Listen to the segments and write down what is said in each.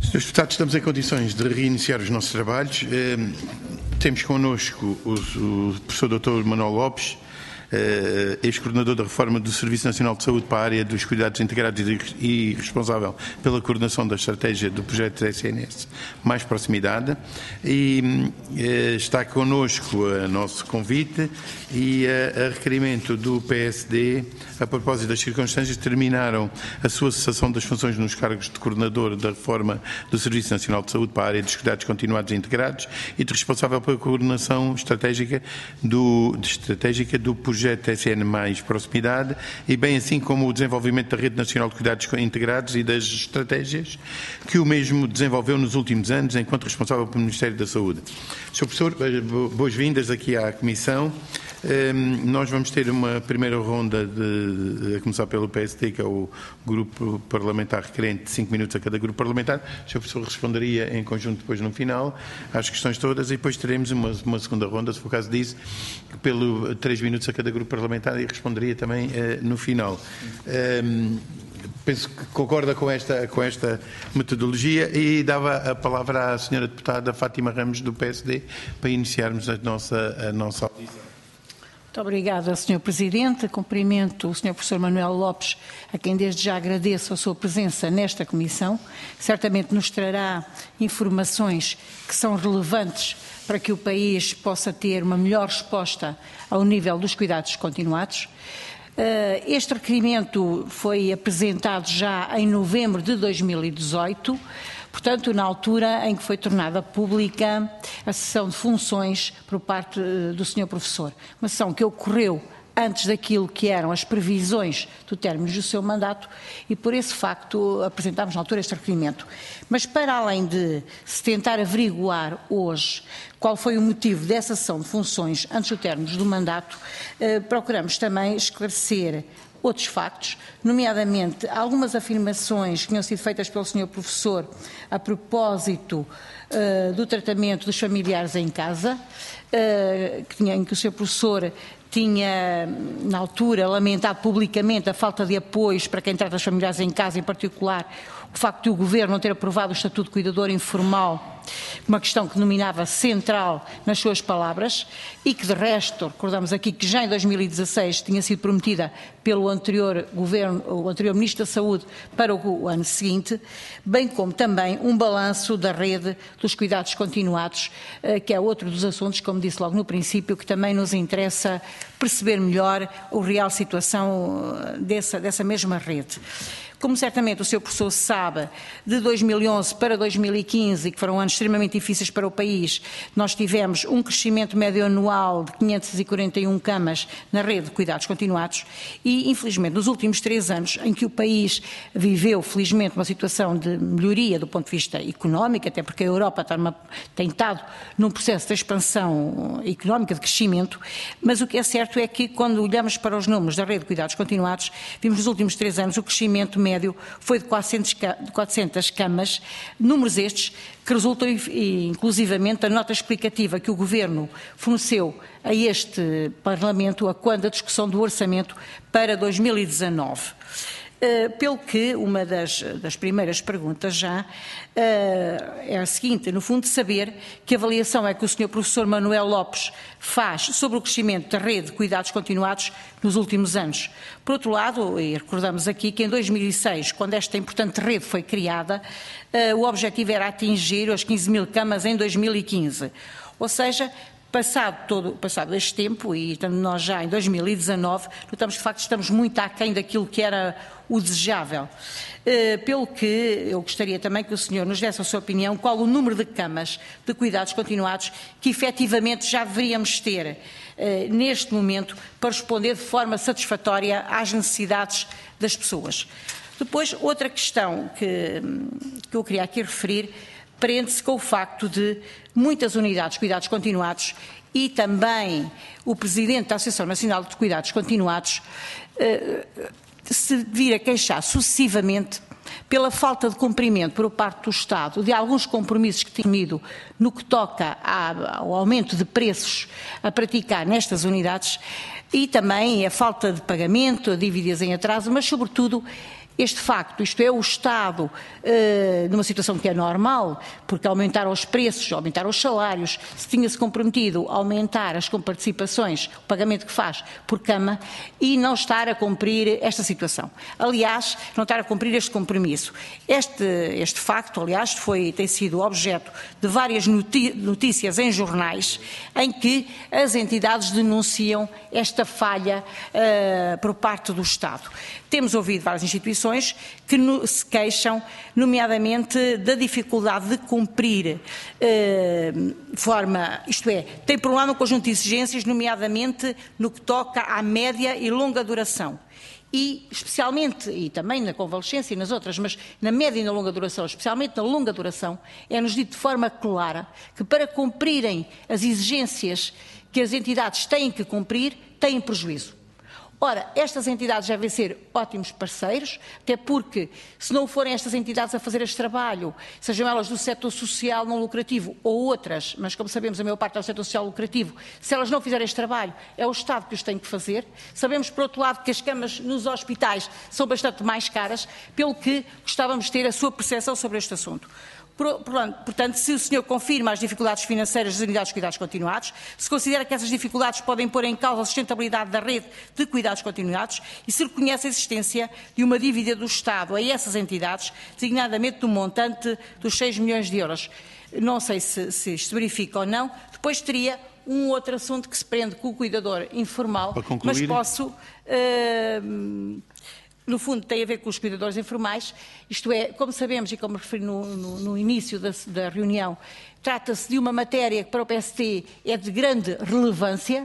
Senhores deputados, estamos em condições de reiniciar os nossos trabalhos. Temos connosco o professor Dr. Manuel Lopes, ex-coordenador da reforma do Serviço Nacional de Saúde para a área dos cuidados integrados e responsável pela coordenação da estratégia do projeto SNS Mais Proximidade, e está connosco a nosso convite e a requerimento do PSD, a propósito das circunstâncias que terminaram a sua cessação das funções nos cargos de coordenador da reforma do Serviço Nacional de Saúde para a área dos cuidados continuados e integrados e de responsável pela coordenação estratégica do projeto SN Mais Proximidade, e bem assim como o desenvolvimento da Rede Nacional de Cuidados Integrados e das estratégias que o mesmo desenvolveu nos últimos anos enquanto responsável pelo Ministério da Saúde. Sr. Professor, boas-vindas aqui à Comissão. Nós vamos ter uma primeira ronda, a começar pelo PSD, que é o grupo parlamentar requerente, de 5 minutos a cada grupo parlamentar. O Sr. Professor responderia em conjunto depois no final às questões todas, e depois teremos uma segunda ronda, se for o caso disso, pelo 3 minutos a cada grupo parlamentar, e responderia também no final. Penso que concorda com esta metodologia, e dava a palavra à senhora deputada Fátima Ramos, do PSD, para iniciarmos a nossa audição. Muito obrigada, Sr. Presidente. Cumprimento o Sr. Professor Manuel Lopes, a quem desde já agradeço a sua presença nesta Comissão. Certamente nos trará informações que são relevantes para que o país possa ter uma melhor resposta ao nível dos cuidados continuados. Este requerimento foi apresentado já em novembro de 2018, portanto, na altura em que foi tornada pública a cessão de funções por parte do Sr. Professor. Uma sessão que ocorreu antes daquilo que eram as previsões do término do seu mandato, e por esse facto apresentámos na altura este requerimento. Mas para além de se tentar averiguar hoje qual foi o motivo dessa cessão de funções antes do término do mandato, procuramos também esclarecer outros factos, nomeadamente algumas afirmações que tinham sido feitas pelo Sr. Professor a propósito do tratamento dos familiares em casa, em que o Sr. Professor tinha, na altura, lamentado publicamente a falta de apoios para quem trata os familiares em casa, em particular o facto de o Governo não ter aprovado o Estatuto de Cuidador Informal, uma questão que denominava central nas suas palavras, e que de resto, recordamos aqui que já em 2016 tinha sido prometida pelo anterior Governo, o anterior Ministro da Saúde, para o ano seguinte, bem como também um balanço da rede dos cuidados continuados, que é outro dos assuntos, como disse logo no princípio, que também nos interessa perceber melhor a real situação dessa mesma rede. Como certamente o Sr. Professor sabe, de 2011 para 2015, que foram anos extremamente difíceis para o país, nós tivemos um crescimento médio anual de 541 camas na rede de cuidados continuados, e infelizmente nos últimos 3 anos, em que o país viveu felizmente uma situação de melhoria do ponto de vista económico, até porque a Europa tem estado num processo de expansão económica, de crescimento, mas o que é certo é que quando olhamos para os números da rede de cuidados continuados, vimos nos últimos 3 anos o crescimento médio foi de 400 camas, números estes que resultam inclusivamente da nota explicativa que o Governo forneceu a este Parlamento quando a discussão do orçamento para 2019. Pelo que uma das primeiras perguntas já é a seguinte, no fundo, de saber que avaliação é que o Sr. Professor Manuel Lopes faz sobre o crescimento da rede de cuidados continuados nos últimos anos. Por outro lado, e recordamos aqui que em 2006, quando esta importante rede foi criada, o objetivo era atingir as 15 mil camas em 2015. Ou seja, Passado este tempo, e estando nós já em 2019, notamos que de facto estamos muito aquém daquilo que era o desejável. Pelo que eu gostaria também que o senhor nos desse a sua opinião, qual o número de camas de cuidados continuados que efetivamente já deveríamos ter neste momento para responder de forma satisfatória às necessidades das pessoas. Depois, outra questão que eu queria aqui referir prende-se com o facto de muitas unidades de cuidados continuados e também o Presidente da Associação Nacional de Cuidados Continuados se vir a queixar sucessivamente pela falta de cumprimento por parte do Estado de alguns compromissos que tinham ido no que toca ao aumento de preços a praticar nestas unidades, e também a falta de pagamento, dívidas em atraso, mas sobretudo este facto, isto é, o Estado, numa situação que é normal, porque aumentaram os preços, aumentaram os salários, se tinha-se comprometido a aumentar as comparticipações, o pagamento que faz por cama, e não estar a cumprir esta situação. Aliás, não estar a cumprir este compromisso. Este facto, aliás, tem sido objeto de várias notícias em jornais em que as entidades denunciam esta falha por parte do Estado. Temos ouvido várias instituições que se queixam, nomeadamente, da dificuldade de cumprir isto é, tem por um lado um conjunto de exigências, nomeadamente no que toca à média e longa duração. E, especialmente, e também na convalescência e nas outras, mas na média e na longa duração, especialmente na longa duração, é-nos dito de forma clara que para cumprirem as exigências que as entidades têm que cumprir, têm prejuízo. Ora, estas entidades devem ser ótimos parceiros, até porque, se não forem estas entidades a fazer este trabalho, sejam elas do setor social não lucrativo ou outras, mas como sabemos a maior parte é do setor social lucrativo, se elas não fizerem este trabalho, é o Estado que os tem que fazer. Sabemos, por outro lado, que as camas nos hospitais são bastante mais caras, pelo que gostávamos de ter a sua percepção sobre este assunto. Portanto, se o senhor confirma as dificuldades financeiras das unidades de cuidados continuados, se considera que essas dificuldades podem pôr em causa a sustentabilidade da rede de cuidados continuados e se reconhece a existência de uma dívida do Estado a essas entidades, designadamente do montante dos 6 milhões de euros. Não sei se isto se verifica ou não. Depois teria um outro assunto que se prende com o cuidador informal, mas posso... no fundo, tem a ver com os cuidadores informais, isto é, como sabemos e como referi no início da reunião, trata-se de uma matéria que para o PST é de grande relevância.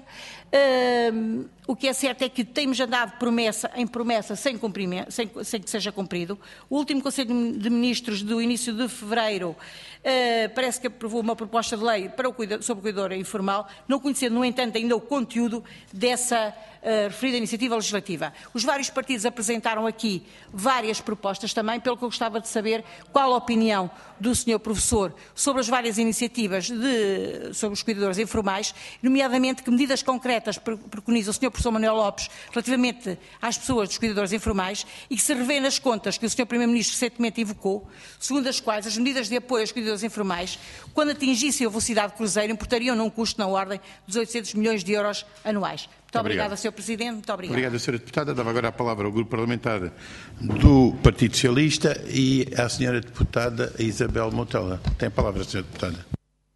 O que é certo é que temos andado promessa em promessa sem cumprimento, sem que seja cumprido. O último Conselho de Ministros do início de fevereiro parece que aprovou uma proposta de lei sobre o cuidador informal, não conhecendo, no entanto, ainda o conteúdo dessa referida iniciativa legislativa. Os vários partidos apresentaram aqui várias propostas também, pelo que eu gostava de saber qual a opinião do Sr. Professor sobre as várias iniciativas sobre os cuidadores informais, nomeadamente que medidas concretas preconiza o Sr. Professor Manuel Lopes relativamente às pessoas dos cuidadores informais e que se revê nas contas que o Sr. Primeiro-Ministro recentemente invocou, segundo as quais as medidas de apoio aos cuidadores informais, quando atingissem a velocidade cruzeiro, importariam num custo na ordem dos 800 milhões de euros anuais. Muito obrigada, Sr. Presidente. Muito obrigada. Obrigada, Sra. Deputada. Dava agora a palavra ao Grupo Parlamentar do Partido Socialista e à Sra. Deputada Isabel Motela. Tem a palavra, Sra. Deputada.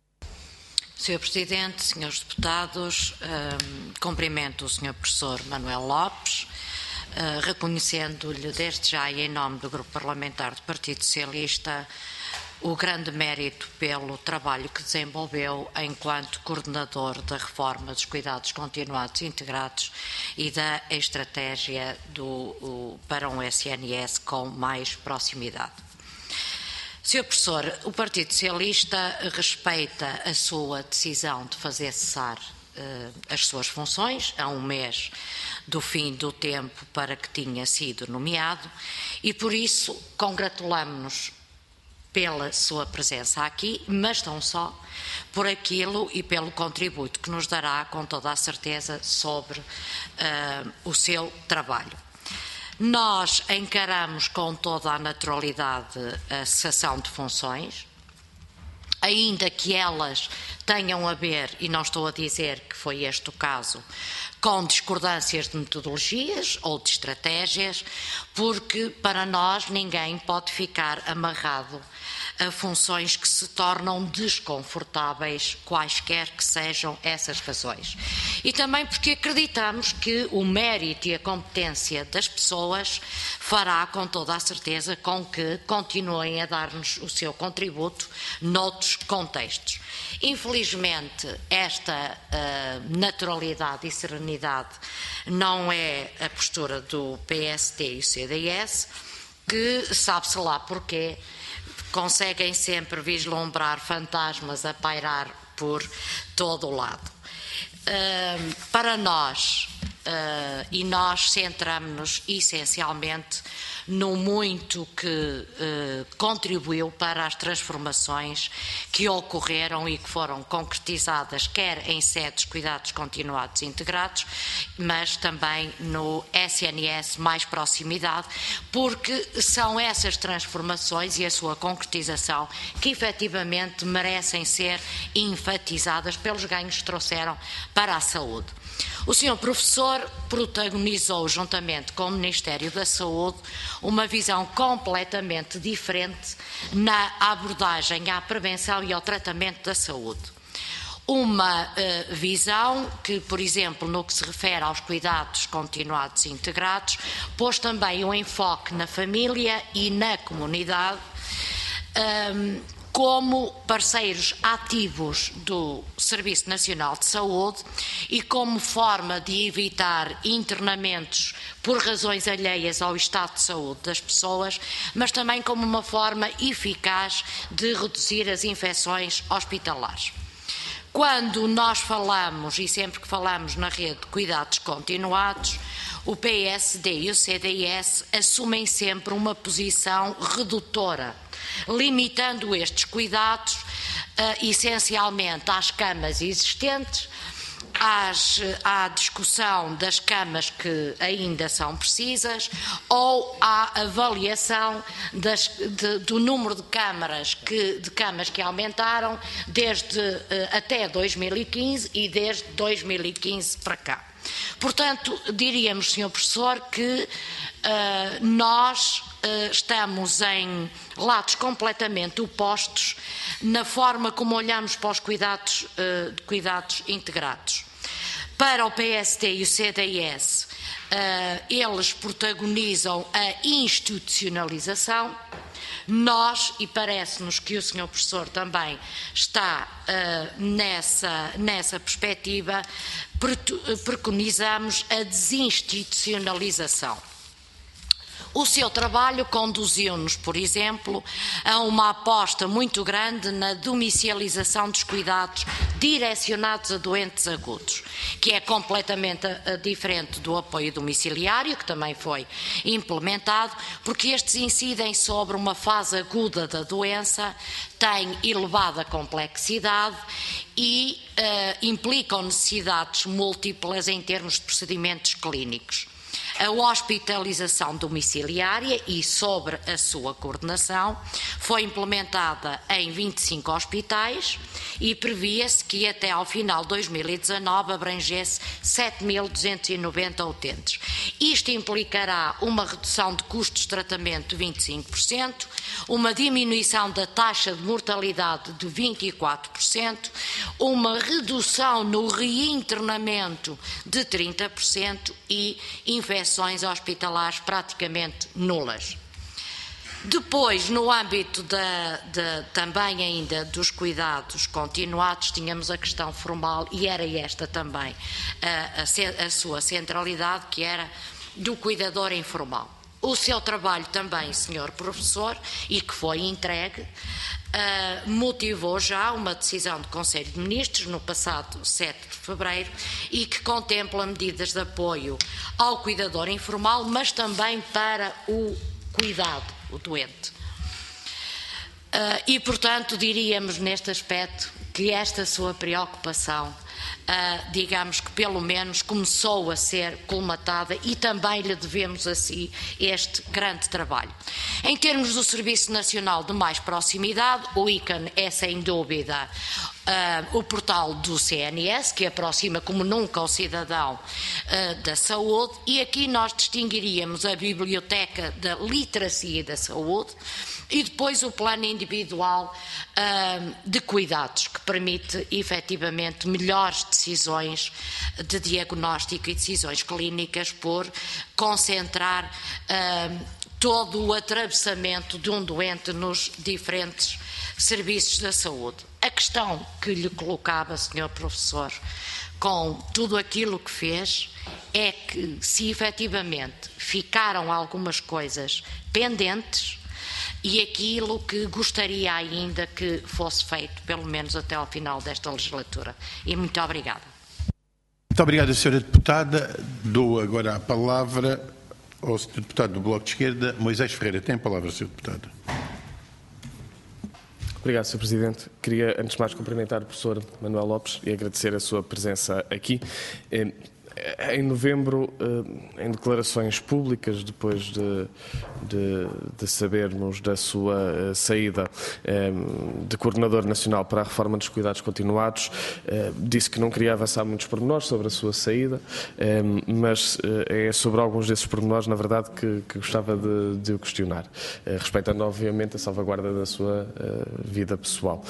Sr. Presidente, Srs. Deputados, cumprimento o Sr. Professor Manuel Lopes, reconhecendo-lhe desde já e em nome do Grupo Parlamentar do Partido Socialista o grande mérito pelo trabalho que desenvolveu enquanto coordenador da reforma dos cuidados continuados integrados e da estratégia para um SNS com mais proximidade. Sr. Professor, o Partido Socialista respeita a sua decisão de fazer cessar as suas funções a um mês do fim do tempo para que tinha sido nomeado e, por isso, congratulamos-nos pela sua presença aqui, mas não só, por aquilo e pelo contributo que nos dará, com toda a certeza, sobre o seu trabalho. Nós encaramos com toda a naturalidade a cessação de funções, ainda que elas tenham a ver, e não estou a dizer que foi este o caso, com discordâncias de metodologias ou de estratégias, porque para nós ninguém pode ficar amarrado a funções que se tornam desconfortáveis, quaisquer que sejam essas razões. E também porque acreditamos que o mérito e a competência das pessoas fará com toda a certeza com que continuem a dar-nos o seu contributo noutros contextos. Infelizmente, esta naturalidade e serenidade não é a postura do PST e o CDS, que sabe-se lá porquê, conseguem sempre vislumbrar fantasmas a pairar por todo o lado. Para nós, e nós centramos-nos essencialmente no muito que contribuiu para as transformações que ocorreram e que foram concretizadas quer em sedes cuidados continuados integrados, mas também no SNS mais proximidade, porque são essas transformações e a sua concretização que efetivamente merecem ser enfatizadas pelos ganhos que trouxeram para a saúde. O Sr. Professor protagonizou, juntamente com o Ministério da Saúde, uma visão completamente diferente na abordagem à prevenção e ao tratamento da saúde. Uma visão que, por exemplo, no que se refere aos cuidados continuados e integrados, pôs também um enfoque na família e na comunidade, como parceiros ativos do Serviço Nacional de Saúde e como forma de evitar internamentos por razões alheias ao estado de saúde das pessoas, mas também como uma forma eficaz de reduzir as infecções hospitalares. Quando nós falamos, e sempre que falamos na rede de cuidados continuados, o PSD e o CDS assumem sempre uma posição redutora, limitando estes cuidados essencialmente às camas existentes, à discussão das camas que ainda são precisas ou à avaliação do número de camas que aumentaram desde até 2015 e desde 2015 para cá. Portanto, diríamos, Sr. Professor, que nós estamos em lados completamente opostos na forma como olhamos para os cuidados integrados. Para o PSD e o CDS, eles protagonizam a institucionalização. Nós, e parece-nos que o Sr. Professor também está nessa perspectiva, preconizamos a desinstitucionalização. O seu trabalho conduziu-nos, por exemplo, a uma aposta muito grande na domicilização dos cuidados direcionados a doentes agudos, que é completamente diferente do apoio domiciliário, que também foi implementado, porque estes incidem sobre uma fase aguda da doença, têm elevada complexidade e implicam necessidades múltiplas em termos de procedimentos clínicos. A hospitalização domiciliária e sobre a sua coordenação foi implementada em 25 hospitais e previa-se que até ao final de 2019 abrangesse 7.290 utentes. Isto implicará uma redução de custos de tratamento de 25%, uma diminuição da taxa de mortalidade de 24%, uma redução no reinternamento de 30% e infecções hospitalares praticamente nulas. Depois, no âmbito também ainda dos cuidados continuados, tínhamos a questão formal e era esta também a sua centralidade, que era do cuidador informal. O seu trabalho também, Sr. Professor, e que foi entregue, motivou já uma decisão do Conselho de Ministros no passado 7 de fevereiro e que contempla medidas de apoio ao cuidador informal, mas também para o cuidado, o doente. E, portanto, diríamos neste aspecto que esta sua preocupação, digamos que pelo menos começou a ser colmatada e também lhe devemos a si este grande trabalho. Em termos do Serviço Nacional de Mais Proximidade, o ICAN é sem dúvida o portal do CNS, que aproxima como nunca o cidadão da saúde, e aqui nós distinguiríamos a Biblioteca da Literacia e da Saúde e depois o plano individual de cuidados, que permite efetivamente melhores decisões de diagnóstico e decisões clínicas por concentrar todo o atravessamento de um doente nos diferentes serviços da saúde. A questão que lhe colocava, Sr. Professor, com tudo aquilo que fez, é que se efetivamente ficaram algumas coisas pendentes e aquilo que gostaria ainda que fosse feito, pelo menos até ao final desta legislatura. E muito obrigada. Muito obrigado, Sra. Deputada. Dou agora a palavra ao Sr. Deputado do Bloco de Esquerda, Moisés Ferreira. Tem a palavra, Sr. Deputado. Obrigado, Sr. Presidente. Queria, antes de mais, cumprimentar o professor Manuel Lopes e agradecer a sua presença aqui. Em novembro, em declarações públicas, depois de sabermos da sua saída de Coordenador Nacional para a Reforma dos Cuidados Continuados, disse que não queria avançar muitos pormenores sobre a sua saída, mas é sobre alguns desses pormenores, na verdade, que gostava de o questionar, respeitando, obviamente, a salvaguarda da sua vida pessoal.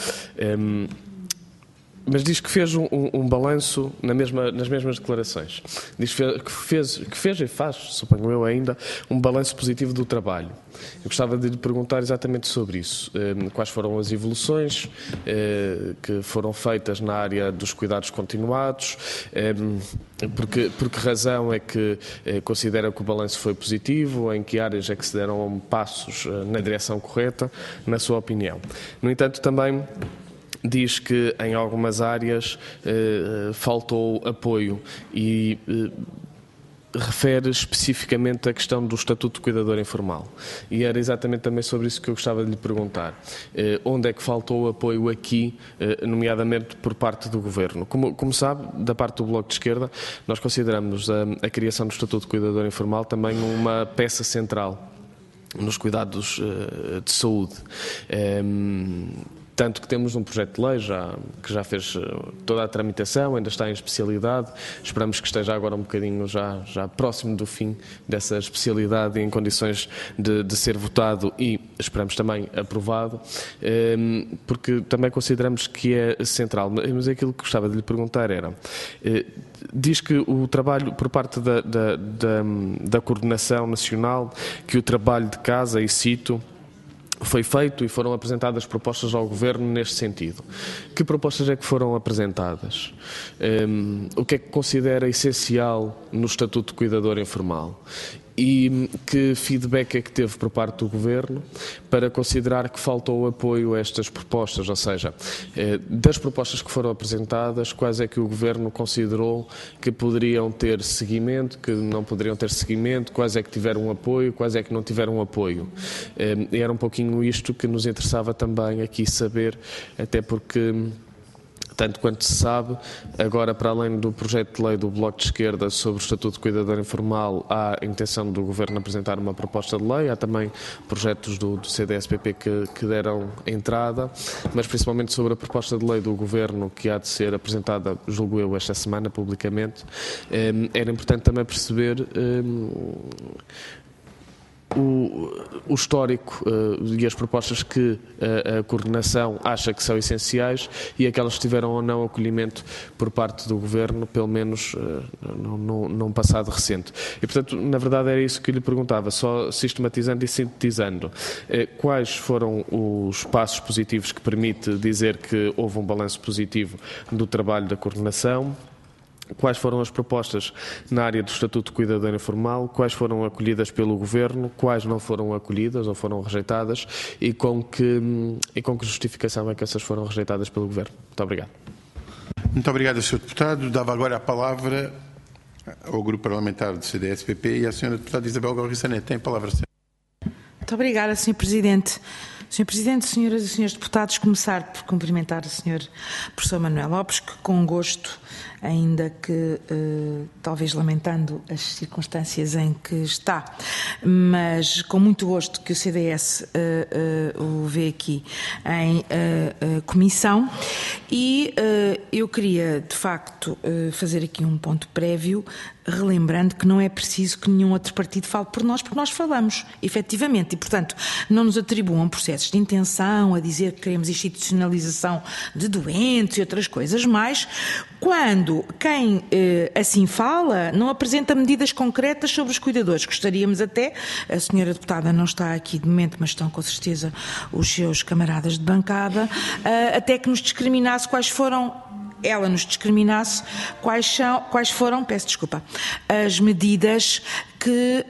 Mas diz que fez um balanço nas mesmas declarações. Diz que fez e faz, suponho eu ainda, um balanço positivo do trabalho. Eu gostava de lhe perguntar exatamente sobre isso. Quais foram as evoluções que foram feitas na área dos cuidados continuados? Por que razão é que considera que o balanço foi positivo? Em que áreas é que se deram passos na direção correta, na sua opinião? No entanto, também diz que em algumas áreas faltou apoio e refere especificamente a questão do Estatuto de Cuidador Informal. E era exatamente também sobre isso que eu gostava de lhe perguntar. Onde é que faltou apoio aqui, nomeadamente por parte do Governo? Como sabe, da parte do Bloco de Esquerda, nós consideramos a criação do Estatuto de Cuidador Informal também uma peça central nos cuidados de saúde. Tanto que temos um projeto de lei que já fez toda a tramitação, ainda está em especialidade. Esperamos que esteja agora um bocadinho já próximo do fim dessa especialidade e em condições de ser votado e esperamos também aprovado, porque também consideramos que é central. Mas aquilo que gostava de lhe perguntar era, diz que o trabalho por parte da Coordenação Nacional, que o trabalho de casa, e cito, foi feito e foram apresentadas propostas ao Governo neste sentido. Que propostas é que foram apresentadas? O que é que considera essencial no Estatuto de Cuidador Informal? E que feedback é que teve por parte do Governo para considerar que faltou apoio a estas propostas? Ou seja, das propostas que foram apresentadas, quais é que o Governo considerou que poderiam ter seguimento, que não poderiam ter seguimento, quais é que tiveram apoio, quais é que não tiveram apoio? E era um pouquinho isto que nos interessava também aqui saber, até porque, tanto quanto se sabe, agora, para além do projeto de lei do Bloco de Esquerda sobre o Estatuto de Cuidador Informal, há a intenção do Governo apresentar uma proposta de lei, há também projetos do CDS-PP que deram entrada, mas principalmente sobre a proposta de lei do Governo, que há de ser apresentada, julgo eu, esta semana, publicamente. Era importante também perceber o histórico e as propostas que a coordenação acha que são essenciais e aquelas que tiveram ou não acolhimento por parte do Governo, pelo menos num passado recente. E, portanto, na verdade era isso que eu lhe perguntava, só sistematizando e sintetizando. Quais foram os passos positivos que permite dizer que houve um balanço positivo do trabalho da coordenação? Quais foram as propostas na área do Estatuto de Cuidador Informal, quais foram acolhidas pelo Governo, quais não foram acolhidas ou foram rejeitadas e com que justificação é que essas foram rejeitadas pelo Governo? Muito obrigado. Muito obrigado, Sr. Deputado. Dava agora a palavra ao Grupo Parlamentar do CDS-PP e à Sra. Deputada Isabel Galriça Neto. Tem a palavra, Sra. Muito obrigada, Sr. Presidente. Sr. Presidente, senhoras e senhores deputados, começar por cumprimentar o Sr. Professor Manuel Lopes, que com gosto, ainda que talvez lamentando as circunstâncias em que está, mas com muito gosto que o CDS o vê aqui em comissão. E eu queria, de facto, fazer aqui um ponto prévio, relembrando que não é preciso que nenhum outro partido fale por nós, porque nós falamos, efetivamente, e, portanto, não nos atribuam processos de intenção a dizer que queremos institucionalização de doentes e outras coisas mais, quando quem assim fala não apresenta medidas concretas sobre os cuidadores. Gostaríamos até, a senhora deputada não está aqui de momento, mas estão com certeza os seus camaradas de bancada, até que nos discriminasse quais foram ela nos discriminasse quais foram, peço desculpa, as medidas que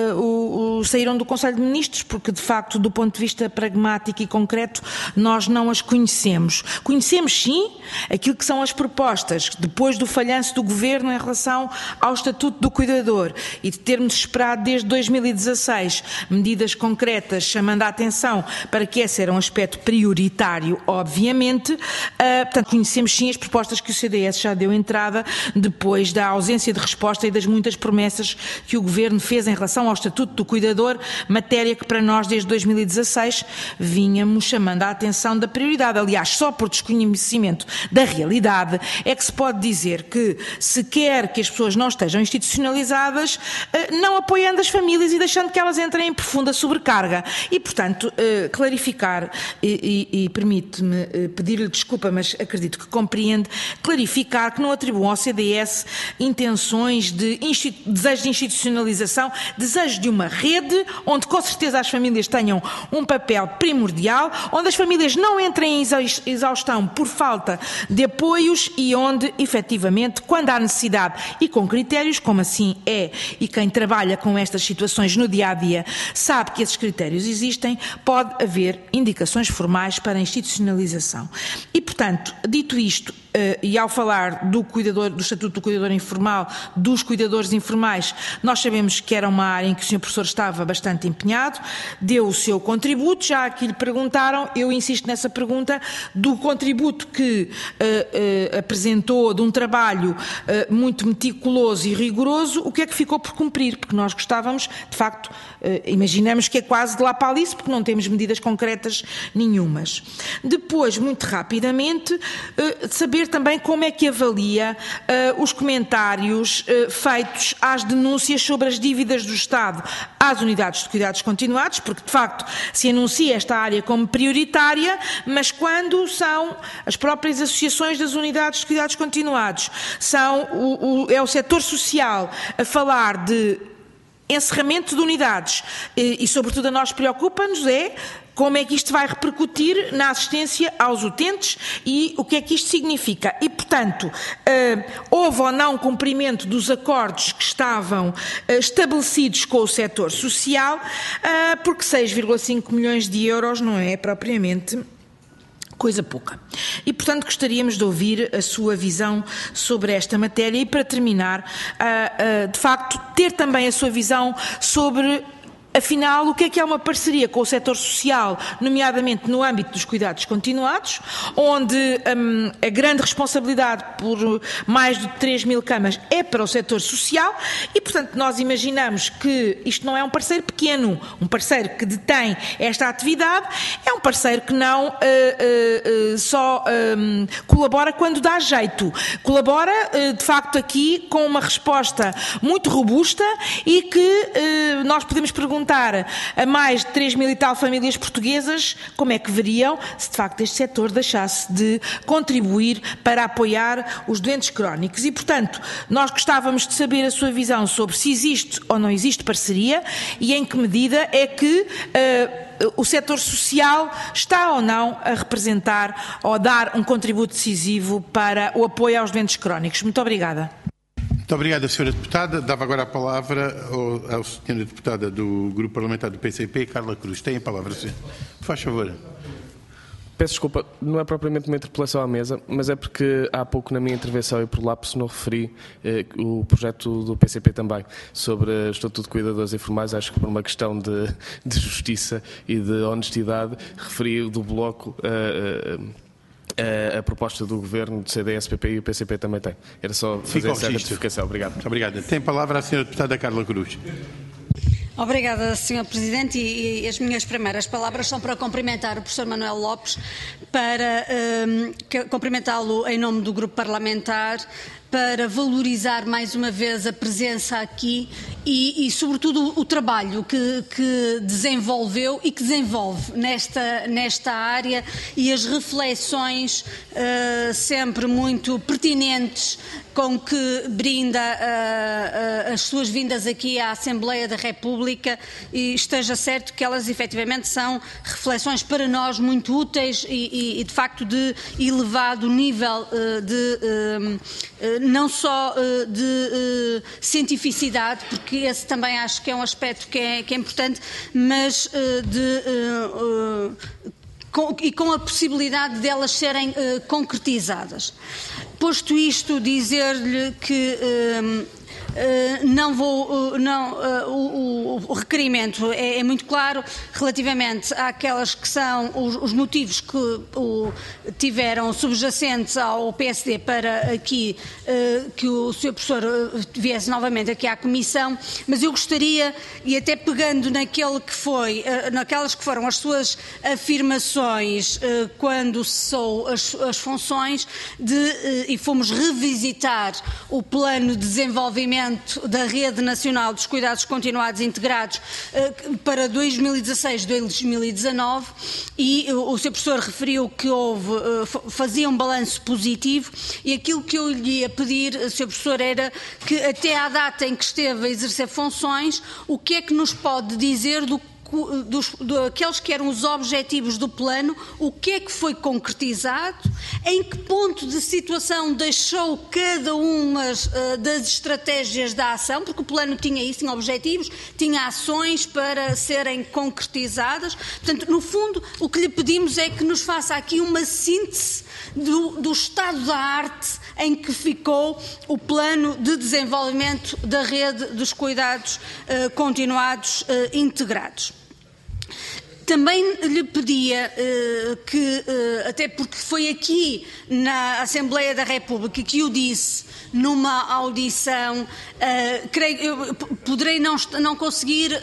saíram do Conselho de Ministros, porque de facto, do ponto de vista pragmático e concreto, nós não as conhecemos. Conhecemos sim aquilo que são as propostas, depois do falhanço do Governo em relação ao Estatuto do Cuidador e de termos esperado desde 2016 medidas concretas chamando a atenção para que esse era um aspecto prioritário, obviamente. Portanto, conhecemos sim as propostas que o CDS já deu entrada depois da ausência de resposta e das muitas promessas que o Governo fez em relação ao Estatuto do Cuidador, matéria que para nós desde 2016 vínhamos chamando a atenção da prioridade. Aliás, só por desconhecimento da realidade é que se pode dizer que se quer que as pessoas não estejam institucionalizadas, não apoiando as famílias e deixando que elas entrem em profunda sobrecarga. E, portanto, clarificar, e permite-me pedir-lhe desculpa, mas acredito que compreende, clarificar que não atribuam ao CDS intenções de desejo de institucionalização, desejo de uma rede onde com certeza as famílias tenham um papel primordial, onde as famílias não entrem em exaustão por falta de apoios e onde, efetivamente, quando há necessidade e com critérios, como assim é, e quem trabalha com estas situações no dia-a-dia sabe que esses critérios existem, pode haver indicações formais para a institucionalização. E, portanto, dito isto, e ao falar do Estatuto do Cuidador Informal, dos cuidadores informais, nós sabemos que era uma área em que o Sr. Professor estava bastante empenhado, deu o seu contributo, já aqui lhe perguntaram, eu insisto nessa pergunta, do contributo que apresentou, de um trabalho muito meticuloso e rigoroso, o que é que ficou por cumprir? Porque nós gostávamos, de facto, imaginamos que é quase de lá para ali, porque não temos medidas concretas nenhumas. Depois, muito rapidamente, saber também como é que avalia os comentários feitos às denúncias sobre as dívidas do Estado às unidades de cuidados continuados, porque de facto se anuncia esta área como prioritária, mas quando são as próprias associações das unidades de cuidados continuados, é o setor social a falar de encerramento de unidades e sobretudo a nós preocupa-nos como é que isto vai repercutir na assistência aos utentes e o que é que isto significa. E, portanto, houve ou não cumprimento dos acordos que estavam estabelecidos com o setor social, porque 6,5 milhões de euros não é propriamente coisa pouca. E, portanto, gostaríamos de ouvir a sua visão sobre esta matéria e, para terminar, de facto, ter também a sua visão sobre Afinal, o que é uma parceria com o setor social, nomeadamente no âmbito dos cuidados continuados, onde a grande responsabilidade por mais de 3 mil camas é para o setor social e, portanto, nós imaginamos que isto não é um parceiro pequeno, um parceiro que detém esta atividade, é um parceiro que não só colabora quando dá jeito, colabora, de facto, aqui com uma resposta muito robusta e que nós podemos perguntar a mais de 3 mil e tal famílias portuguesas como é que veriam se de facto este setor deixasse de contribuir para apoiar os doentes crónicos. E, portanto, nós gostávamos de saber a sua visão sobre se existe ou não existe parceria e em que medida é que o setor social está ou não a representar ou a dar um contributo decisivo para o apoio aos doentes crónicos. Muito obrigada. Muito obrigado, Sra. Deputada. Dava agora a palavra à Sra. Deputada do Grupo Parlamentar do PCP, Carla Cruz. Tem a palavra, Sra. Faz favor. Peço desculpa, não é propriamente uma interpelação à mesa, mas é porque há pouco na minha intervenção e por lapso não referi o projeto do PCP também, sobre o Estatuto de Cuidadores Informais. Acho que por uma questão de justiça e de honestidade, referi do Bloco a proposta do Governo, do CDS, PPI e o PCP também tem. Era só fazer essa retificação. Obrigado. Muito obrigado. Tem a palavra a Sra. Deputada Carla Cruz. Obrigada, Sr. Presidente, e as minhas primeiras palavras são para cumprimentar o professor Manuel Lopes, para cumprimentá-lo em nome do Grupo Parlamentar, para valorizar mais uma vez a presença aqui e sobretudo, o trabalho que desenvolveu e que desenvolve nesta área e as reflexões sempre muito pertinentes com que brinda as suas vindas aqui à Assembleia da República, e esteja certo que elas efetivamente são reflexões para nós muito úteis e de facto de elevado nível não só de cientificidade, porque esse também acho que é um aspecto que é importante, mas com a possibilidade de elas serem concretizadas. Posto isto, dizer-lhe que o requerimento é muito claro relativamente àquelas que são os motivos que tiveram subjacentes ao PSD para aqui que o Sr. Professor viesse novamente aqui à Comissão, mas eu gostaria, e até pegando naquelas que foram as suas afirmações quando cessou as funções, e fomos revisitar o plano de desenvolvimento da Rede Nacional dos Cuidados Continuados Integrados para 2016-2019, e o Sr. Professor referiu que fazia um balanço positivo, e aquilo que eu lhe ia pedir, Sr. Professor, era que até à data em que esteve a exercer funções, o que é que nos pode dizer daqueles que eram os objetivos do plano, o que é que foi concretizado, em que ponto de situação deixou cada uma das estratégias da ação, porque o plano tinha isso, tinha objetivos, tinha ações para serem concretizadas. Portanto, no fundo, o que lhe pedimos é que nos faça aqui uma síntese do estado da arte em que ficou o plano de desenvolvimento da rede dos cuidados continuados integrados. Também lhe pedia que, até porque foi aqui na Assembleia da República que o disse numa audição, eu poderei não conseguir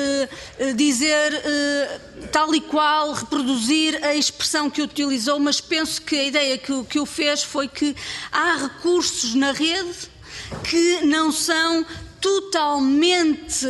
dizer tal e qual, reproduzir a expressão que utilizou, mas penso que a ideia que o fez foi que há recursos na rede que não são totalmente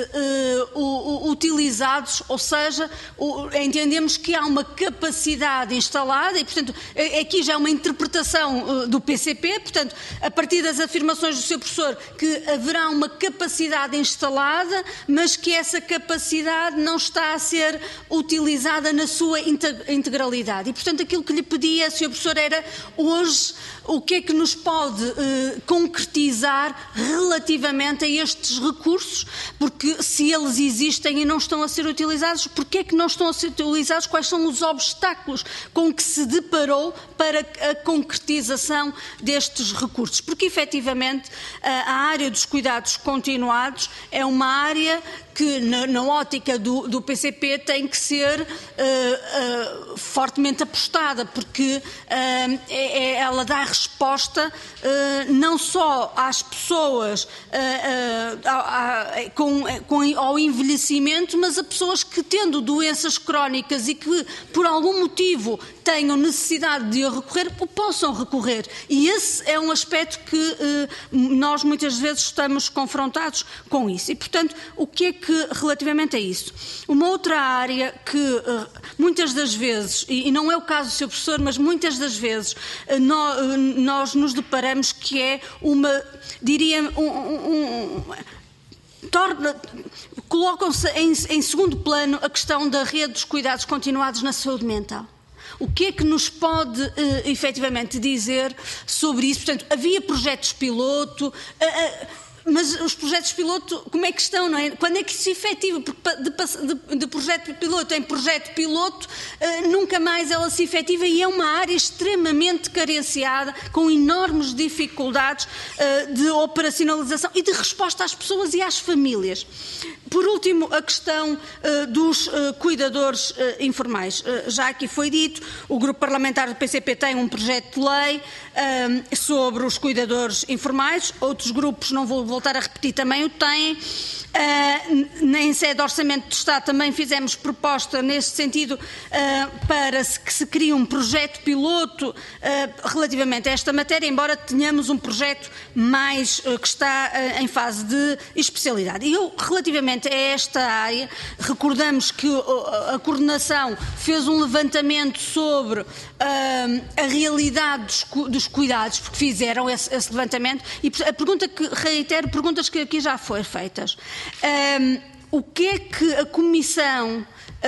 utilizados, ou seja, entendemos que há uma capacidade instalada e, portanto, aqui já é uma interpretação do PCP, portanto, a partir das afirmações do Sr. Professor, que haverá uma capacidade instalada, mas que essa capacidade não está a ser utilizada na sua integralidade. E, portanto, aquilo que lhe pedia, Sr. Professor, era hoje o que é que nos pode concretizar relativamente a estes recursos, porque se eles existem e não estão a ser utilizados, porque é que não estão a ser utilizados, quais são os obstáculos com que se deparou para a concretização destes recursos, porque efetivamente a área dos cuidados continuados é uma área que na ótica do PCP tem que ser fortemente apostada, porque ela dá resposta não só às pessoas ao envelhecimento, mas a pessoas que, tendo doenças crónicas e que por algum motivo tenham necessidade de recorrer, possam recorrer. E esse é um aspecto que nós muitas vezes estamos confrontados com isso. E, portanto, o que é que, relativamente a isso? Uma outra área que muitas das vezes, e não é o caso do Sr. Professor, mas muitas das vezes nós nos deparamos que é colocam-se em segundo plano a questão da rede dos cuidados continuados na saúde mental. O que é que nos pode efetivamente dizer sobre isso? Portanto, havia projetos piloto, mas os projetos piloto, como é que estão, não é? Quando é que se efetiva? Porque de projeto piloto em projeto piloto, nunca mais ela se efetiva, e é uma área extremamente carenciada, com enormes dificuldades de operacionalização e de resposta às pessoas e às famílias. Por último, a questão dos cuidadores informais. Já aqui foi dito, o Grupo Parlamentar do PCP tem um projeto de lei sobre os cuidadores informais, outros grupos, não vou voltar a repetir, também o têm. Em sede de Orçamento do Estado também fizemos proposta neste sentido para que se crie um projeto piloto relativamente a esta matéria, embora tenhamos um projeto mais que está em fase de especialidade. E eu, relativamente relativamente a esta área. Recordamos que a coordenação fez um levantamento sobre a realidade dos cuidados, porque fizeram esse levantamento, e a pergunta que reitero, perguntas que aqui já foram feitas. O que é que a Comissão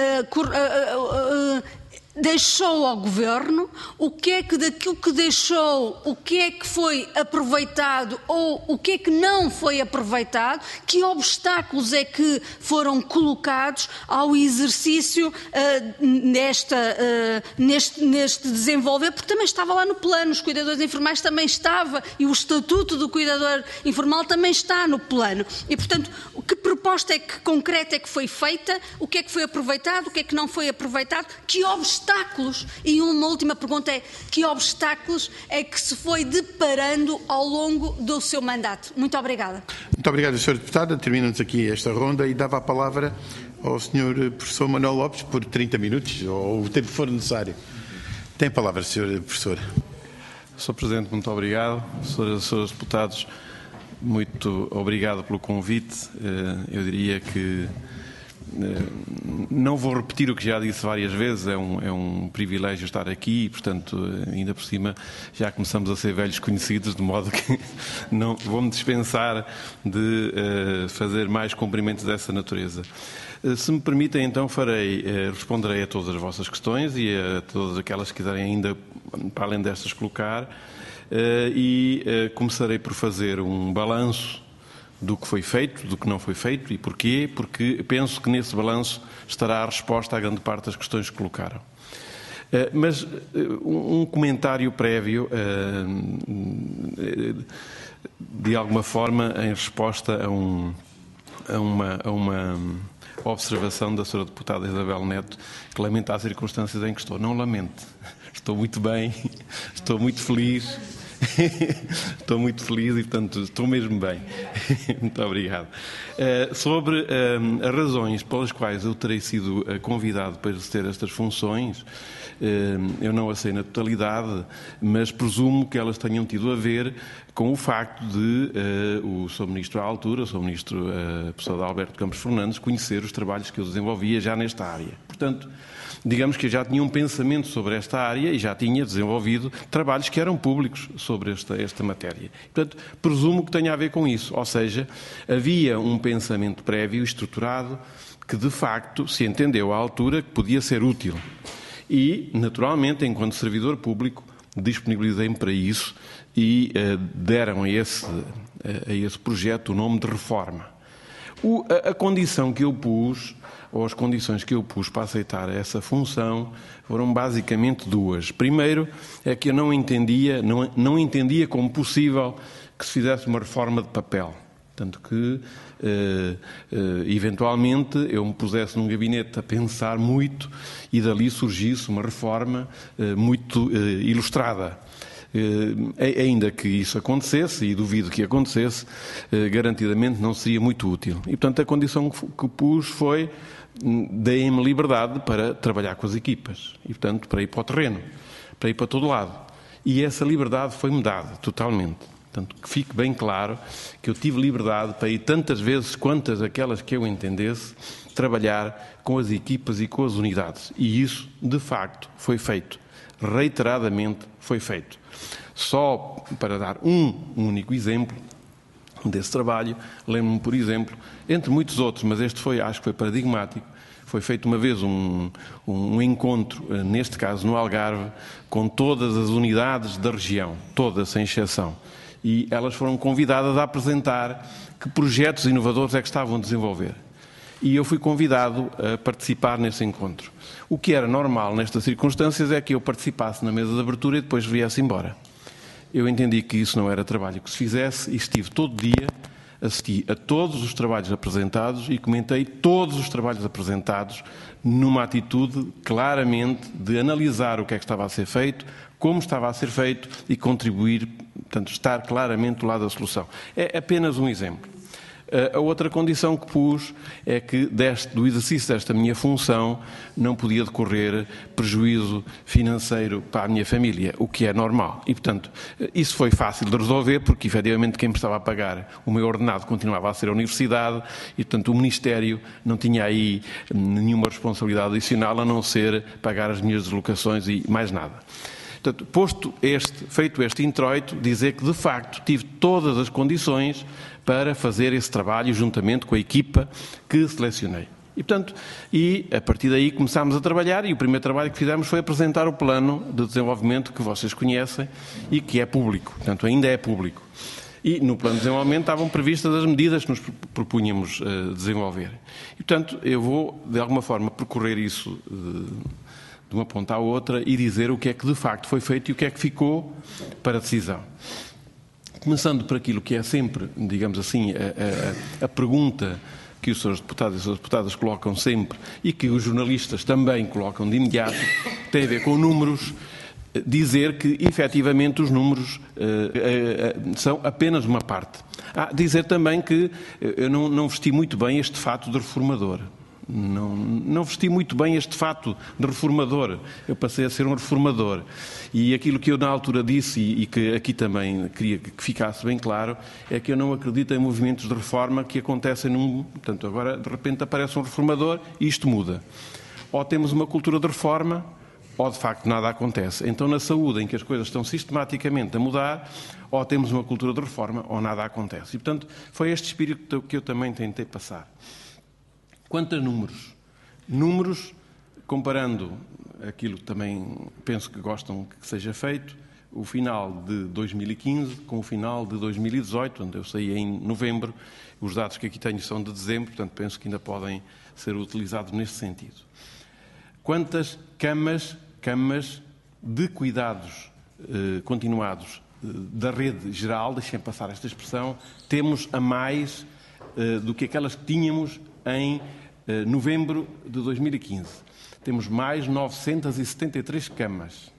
deixou ao Governo, o que é que daquilo que deixou, o que é que foi aproveitado ou o que é que não foi aproveitado, que obstáculos é que foram colocados ao exercício neste desenvolver, porque também estava lá no plano, os cuidadores informais também estava, e o Estatuto do Cuidador Informal também está no plano. E, portanto, que proposta concreta é que foi feita, o que é que foi aproveitado, o que é que não foi aproveitado, que obstáculos, e uma última pergunta é, que obstáculos é que se foi deparando ao longo do seu mandato? Muito obrigada. Muito obrigado, Sra. Deputada. Terminamos aqui esta ronda e dava a palavra ao Sr. Professor Manuel Lopes por 30 minutos, ou o tempo que for necessário. Tem a palavra, Sr. Professor. Sr. Presidente, muito obrigado. Senhoras e senhores deputados, muito obrigado pelo convite. Eu diria que não vou repetir o que já disse várias vezes, é um privilégio estar aqui e, portanto, ainda por cima já começamos a ser velhos conhecidos, de modo que não vou-me dispensar de fazer mais cumprimentos dessa natureza. Se me permitem, então, responderei a todas as vossas questões e a todas aquelas que quiserem ainda, para além destas, colocar, e começarei por fazer um balanço do que foi feito, do que não foi feito. E porquê? Porque penso que nesse balanço estará a resposta à grande parte das questões que colocaram. Mas um comentário prévio, de alguma forma, em resposta a uma observação da Sra. Deputada Isabel Neto, que lamenta as circunstâncias em que estou. Não lamento. Estou muito bem, estou muito feliz. Estou muito feliz e, portanto, estou mesmo bem. Muito obrigado. Sobre as razões pelas quais eu terei sido convidado para exercer estas funções, eu não as sei na totalidade, mas presumo que elas tenham tido a ver com o facto de o Sr. Ministro à altura, o Sr. Ministro professor Alberto Campos Fernandes, conhecer os trabalhos que eu desenvolvia já nesta área. Portanto, digamos que eu já tinha um pensamento sobre esta área e já tinha desenvolvido trabalhos que eram públicos sobre esta matéria. Portanto, presumo que tenha a ver com isso. Ou seja, havia um pensamento prévio, estruturado, que de facto se entendeu à altura que podia ser útil. E, naturalmente, enquanto servidor público, disponibilizei-me para isso e deram a esse projeto o nome de reforma. A condição que eu pus, ou as condições que eu pus para aceitar essa função, foram basicamente duas. Primeiro, é que eu não entendia como possível que se fizesse uma reforma de papel. Tanto que, eventualmente, eu me pusesse num gabinete a pensar muito e dali surgisse uma reforma muito ilustrada. Ainda que isso acontecesse, e duvido que acontecesse, garantidamente não seria muito útil. E, portanto, a condição que pus foi: deem-me liberdade para trabalhar com as equipas e, portanto, para ir para o terreno, para ir para todo lado. E essa liberdade foi-me dada totalmente. Portanto, que fique bem claro que eu tive liberdade para ir tantas vezes quantas aquelas que eu entendesse, trabalhar com as equipas e com as unidades. E isso, de facto, foi feito. Reiteradamente foi feito. Só para dar um único exemplo desse trabalho, lembro-me, por exemplo, entre muitos outros, mas este acho que foi paradigmático, foi feito uma vez um encontro, neste caso no Algarve, com todas as unidades da região, todas sem exceção. E elas foram convidadas a apresentar que projetos inovadores é que estavam a desenvolver. E eu fui convidado a participar nesse encontro. O que era normal nestas circunstâncias é que eu participasse na mesa de abertura e depois viesse embora. Eu entendi que isso não era trabalho que se fizesse e estive todo dia, assisti a todos os trabalhos apresentados e comentei todos os trabalhos apresentados numa atitude claramente de analisar o que é que estava a ser feito, como estava a ser feito e contribuir, portanto, estar claramente do lado da solução. É apenas um exemplo. A outra condição que pus é que do exercício desta minha função não podia decorrer prejuízo financeiro para a minha família, o que é normal. E, portanto, isso foi fácil de resolver porque, efetivamente, quem me estava a pagar o meu ordenado continuava a ser a Universidade e, portanto, o Ministério não tinha aí nenhuma responsabilidade adicional a não ser pagar as minhas deslocações e mais nada. Portanto, feito este introito, dizer que, de facto, tive todas as condições para fazer esse trabalho juntamente com a equipa que selecionei. E, portanto, a partir daí começámos a trabalhar e o primeiro trabalho que fizemos foi apresentar o plano de desenvolvimento que vocês conhecem e que é público, portanto, ainda é público. E no plano de desenvolvimento estavam previstas as medidas que nos propunhamos desenvolver. E, portanto, eu vou, de alguma forma, percorrer isso de uma ponta à outra e dizer o que é que de facto foi feito e o que é que ficou para a decisão. Começando por aquilo que é sempre, digamos assim, a pergunta que os seus deputados e as suas deputadas colocam sempre e que os jornalistas também colocam de imediato, tem a ver com números, dizer que efetivamente os números são apenas uma parte. Dizer também que eu não vesti muito bem este fato de reformador. Não vesti muito bem este fato de reformador. Eu passei a ser um reformador. E aquilo que eu na altura disse e que aqui também queria que ficasse bem claro é que eu não acredito em movimentos de reforma que acontecem Portanto, agora de repente aparece um reformador e isto muda. Ou temos uma cultura de reforma ou de facto nada acontece. Então na saúde, em que as coisas estão sistematicamente a mudar, ou temos uma cultura de reforma ou nada acontece. E portanto foi este espírito que eu também tentei passar. Quanto a números? Números, comparando aquilo que também penso que gostam que seja feito, o final de 2015 com o final de 2018, onde eu saí em novembro, os dados que aqui tenho são de dezembro, portanto penso que ainda podem ser utilizados neste sentido. Quantas camas de cuidados continuados da rede geral, deixem passar esta expressão, temos a mais do que aquelas que tínhamos em novembro de 2015. Temos mais 973 camas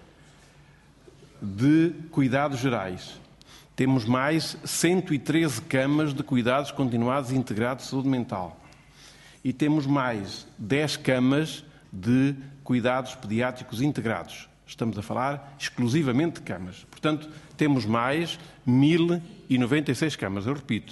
de cuidados gerais. Temos mais 113 camas de cuidados continuados e integrados de saúde mental. E temos mais 10 camas de cuidados pediátricos integrados. Estamos a falar exclusivamente de camas. Portanto, temos mais 1.096 camas. Eu repito,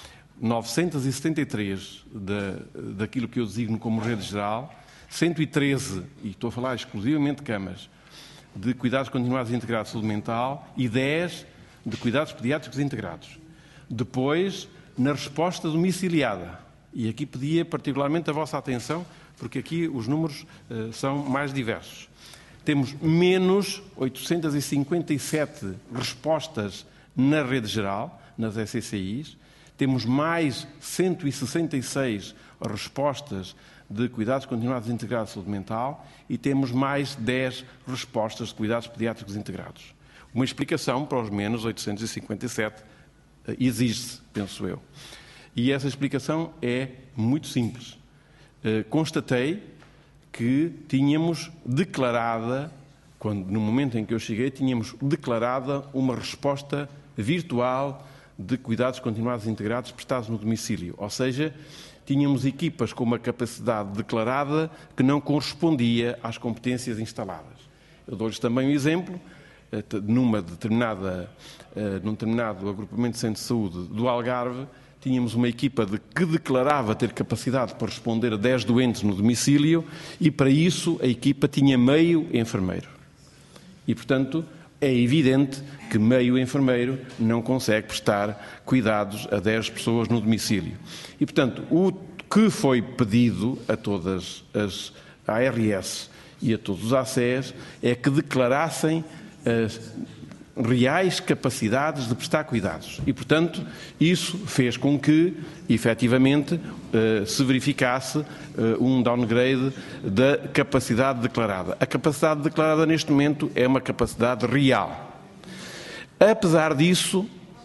973 daquilo que eu designo como rede geral, 113, e estou a falar exclusivamente de camas, de cuidados continuados e integrados de saúde mental e 10 de cuidados pediátricos integrados. Depois, na resposta domiciliada, e aqui pedia particularmente a vossa atenção, porque aqui os números são mais diversos. Temos menos 857 respostas na rede geral, nas SCCIs, temos mais 166 respostas de cuidados continuados integrados de saúde mental e temos mais 10 respostas de cuidados pediátricos integrados. Uma explicação para os menos 857 exige-se, penso eu. E essa explicação é muito simples. Constatei que tínhamos declarada, no momento em que eu cheguei, tínhamos declarada uma resposta virtual de cuidados continuados integrados prestados no domicílio. Ou seja, tínhamos equipas com uma capacidade declarada que não correspondia às competências instaladas. Eu dou-lhes também um exemplo. Num determinado agrupamento de centro de saúde do Algarve, tínhamos uma equipa que declarava ter capacidade para responder a 10 doentes no domicílio e, para isso, a equipa tinha meio enfermeiro. E, portanto, é evidente que meio enfermeiro não consegue prestar cuidados a 10 pessoas no domicílio. E, portanto, o que foi pedido a todas as ARS e a todos os ACES é que declarassem as reais capacidades de prestar cuidados. E, portanto, isso fez com que, efetivamente, se verificasse um downgrade da capacidade declarada. A capacidade declarada neste momento é uma capacidade real. Apesar disso,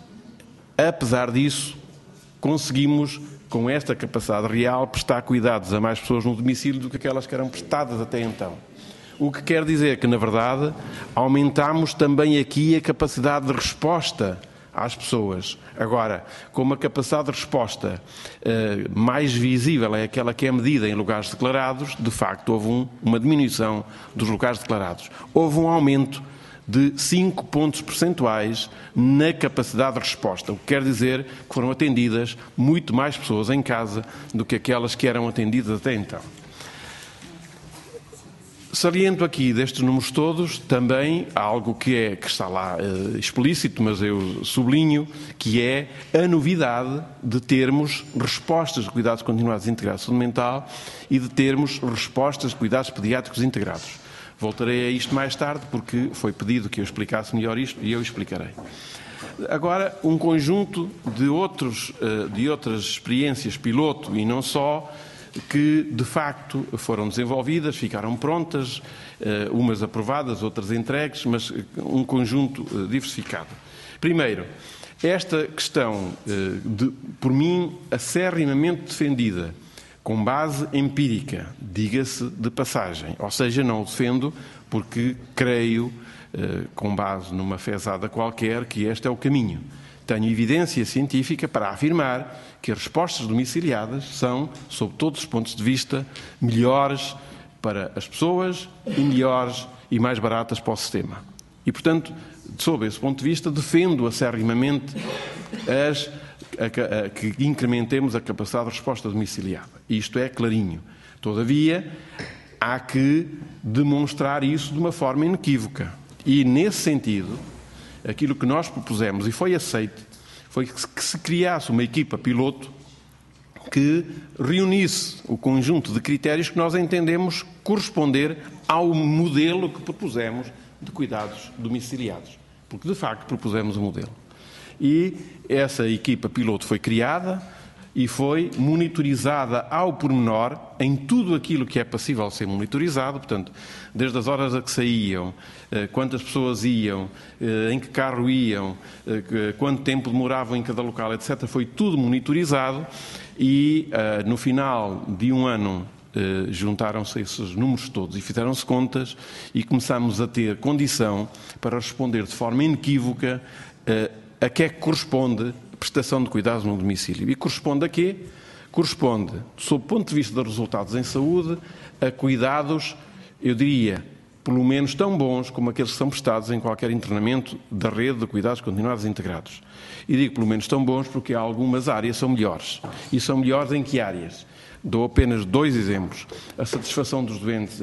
conseguimos, com esta capacidade real, prestar cuidados a mais pessoas no domicílio do que aquelas que eram prestadas até então. O que quer dizer que, na verdade, aumentámos também aqui a capacidade de resposta às pessoas. Agora, como a capacidade de resposta mais visível é aquela que é medida em lugares declarados, de facto houve uma diminuição dos lugares declarados. Houve um aumento de 5 pontos percentuais na capacidade de resposta, o que quer dizer que foram atendidas muito mais pessoas em casa do que aquelas que eram atendidas até então. Saliento aqui destes números todos também algo que está lá explícito, mas eu sublinho, que é a novidade de termos respostas de cuidados continuados integrados de saúde mental e de termos respostas de cuidados pediátricos integrados. Voltarei a isto mais tarde porque foi pedido que eu explicasse melhor isto e eu explicarei. Agora, um conjunto de outras experiências piloto e não só, que de facto foram desenvolvidas, ficaram prontas, umas aprovadas, outras entregues, mas um conjunto diversificado. Primeiro, esta questão, por mim, acerrimamente defendida, com base empírica, diga-se de passagem, ou seja, não o defendo porque creio, com base numa fezada qualquer, que este é o caminho. Tenho evidência científica para afirmar que as respostas domiciliadas são, sob todos os pontos de vista, melhores para as pessoas e melhores e mais baratas para o sistema. E, portanto, sob esse ponto de vista, defendo acerrimamente que incrementemos a capacidade de resposta domiciliada. Isto é clarinho. Todavia, há que demonstrar isso de uma forma inequívoca. E, nesse sentido, aquilo que nós propusemos, e foi aceito, foi que se criasse uma equipa piloto que reunisse o conjunto de critérios que nós entendemos corresponder ao modelo que propusemos de cuidados domiciliados. Porque, de facto, propusemos um modelo. E essa equipa piloto foi criada e foi monitorizada ao pormenor em tudo aquilo que é passível ser monitorizado, portanto, desde as horas a que saíam, quantas pessoas iam, em que carro iam, quanto tempo demoravam em cada local, etc. Foi tudo monitorizado e no final de um ano juntaram-se esses números todos e fizeram-se contas e começámos a ter condição para responder de forma inequívoca a que é que corresponde a prestação de cuidados no domicílio. E corresponde a quê? Corresponde, sob o ponto de vista dos resultados em saúde, a cuidados, eu diria, pelo menos tão bons como aqueles que são prestados em qualquer internamento da rede de cuidados continuados integrados. E digo pelo menos tão bons porque algumas áreas são melhores. E são melhores em que áreas? Dou apenas 2 exemplos. A satisfação dos doentes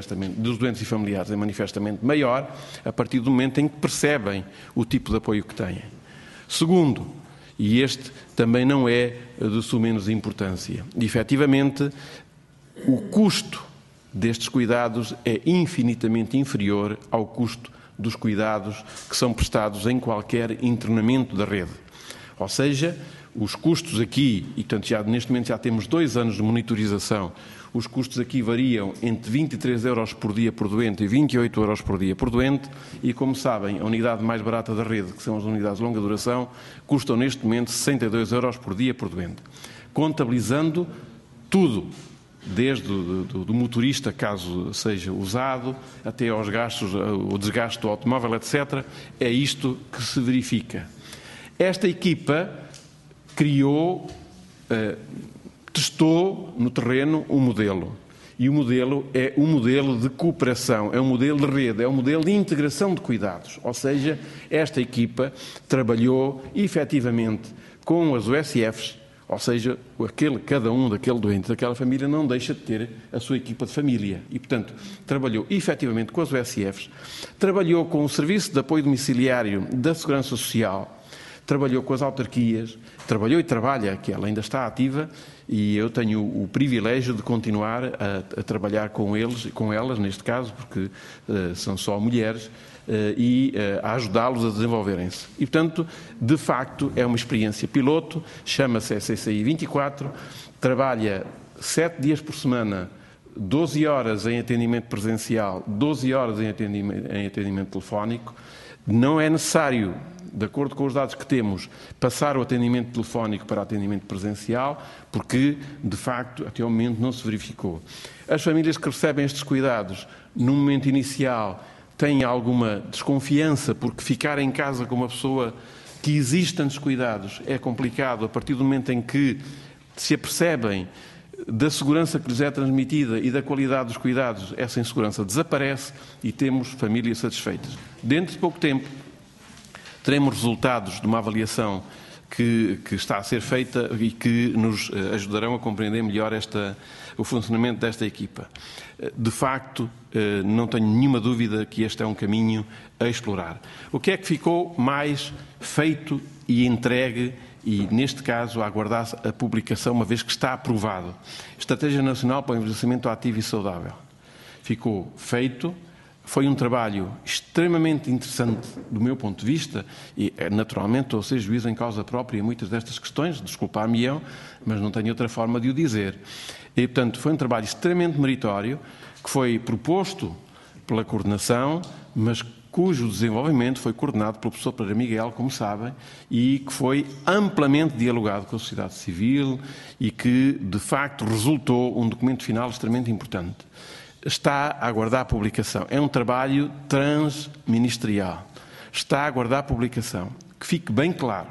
e familiares é manifestamente maior a partir do momento em que percebem o tipo de apoio que têm. Segundo, e este também não é de sumenos importância, efetivamente, o custo destes cuidados é infinitamente inferior ao custo dos cuidados que são prestados em qualquer internamento da rede. Ou seja, os custos aqui, e portanto neste momento já temos 2 anos de monitorização, os custos aqui variam entre 23 euros por dia por doente e 28 euros por dia por doente e, como sabem, a unidade mais barata da rede, que são as unidades de longa duração, custam neste momento 62 euros por dia por doente. Contabilizando tudo, desde do motorista, caso seja usado, até aos gastos, o desgaste do automóvel, etc., é isto que se verifica. Esta equipa testou no terreno um modelo. E o modelo é um modelo de cooperação, é um modelo de rede, é um modelo de integração de cuidados. Ou seja, esta equipa trabalhou efetivamente com as USFs, ou seja, cada um daquele doente, daquela família, não deixa de ter a sua equipa de família. E, portanto, trabalhou efetivamente com as USFs, trabalhou com o Serviço de Apoio Domiciliário da Segurança Social, trabalhou com as autarquias, trabalhou e trabalha, que ela ainda está ativa, e eu tenho o privilégio de continuar a trabalhar com eles, com elas, neste caso, porque são só mulheres, e a ajudá-los a desenvolverem-se. E, portanto, de facto, é uma experiência piloto, chama-se SCCI 24, trabalha 7 dias por semana, 12 horas em atendimento presencial, 12 horas em atendimento telefónico. Não é necessário, de acordo com os dados que temos, passar o atendimento telefónico para atendimento presencial, porque, de facto, até ao momento não se verificou. As famílias que recebem estes cuidados, no momento inicial, têm alguma desconfiança, porque ficar em casa com uma pessoa Que existam descuidados é complicado a partir do momento em que se apercebem da segurança que lhes é transmitida e da qualidade dos cuidados, essa insegurança desaparece e temos famílias satisfeitas. Dentro de pouco tempo, teremos resultados de uma avaliação que está a ser feita e que nos ajudarão a compreender melhor o funcionamento desta equipa. De facto, não tenho nenhuma dúvida que este é um caminho a explorar. O que é que ficou mais feito e entregue e, neste caso, a aguardar a publicação, uma vez que está aprovado? Estratégia Nacional para o Envelhecimento Ativo e Saudável. Ficou feito. Foi um trabalho extremamente interessante do meu ponto de vista e, naturalmente, estou a ser juiz em causa própria em muitas destas questões, desculpar-me-ão, mas não tenho outra forma de o dizer. E, portanto, foi um trabalho extremamente meritório que foi proposto pela coordenação, mas cujo desenvolvimento foi coordenado pelo professor Pereira Miguel, como sabem, e que foi amplamente dialogado com a sociedade civil e que, de facto, resultou um documento final extremamente importante. Está a aguardar a publicação. É um trabalho transministerial. Está a aguardar a publicação. Que fique bem claro.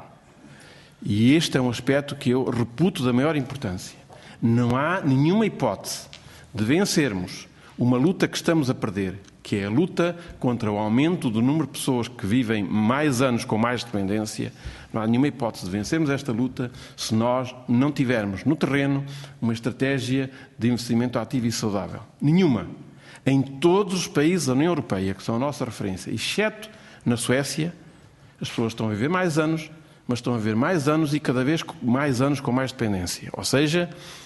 E este é um aspecto que eu reputo da maior importância. Não há nenhuma hipótese de vencermos uma luta que estamos a perder, que é a luta contra o aumento do número de pessoas que vivem mais anos com mais dependência. Não há nenhuma hipótese de vencermos esta luta se nós não tivermos no terreno uma estratégia de investimento ativo e saudável. Nenhuma. Em todos os países da União Europeia, que são a nossa referência, exceto na Suécia, as pessoas estão a viver mais anos, mas estão a viver mais anos e cada vez mais anos com mais dependência. Ou seja,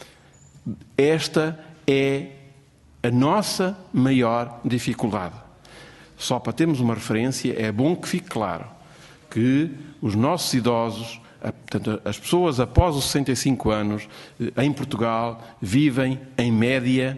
esta é a nossa maior dificuldade. Só para termos uma referência, é bom que fique claro que os nossos idosos, portanto, as pessoas após os 65 anos, em Portugal, vivem, em média,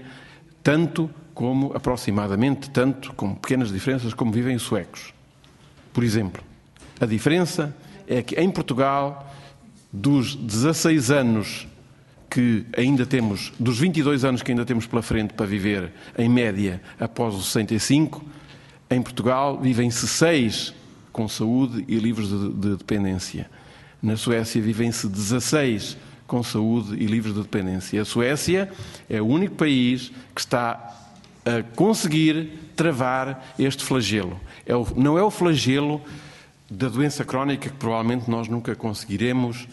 aproximadamente tanto, com pequenas diferenças, como vivem os suecos. Por exemplo, a diferença é que em Portugal, dos 16 anos que ainda temos, dos 22 anos que ainda temos pela frente para viver, em média, após os 65, em Portugal vivem-se 6 com saúde e livres de dependência. Na Suécia vivem-se 16 com saúde e livres de dependência. A Suécia é o único país que está a conseguir travar este flagelo. Não é o flagelo da doença crónica que provavelmente nós nunca conseguiremos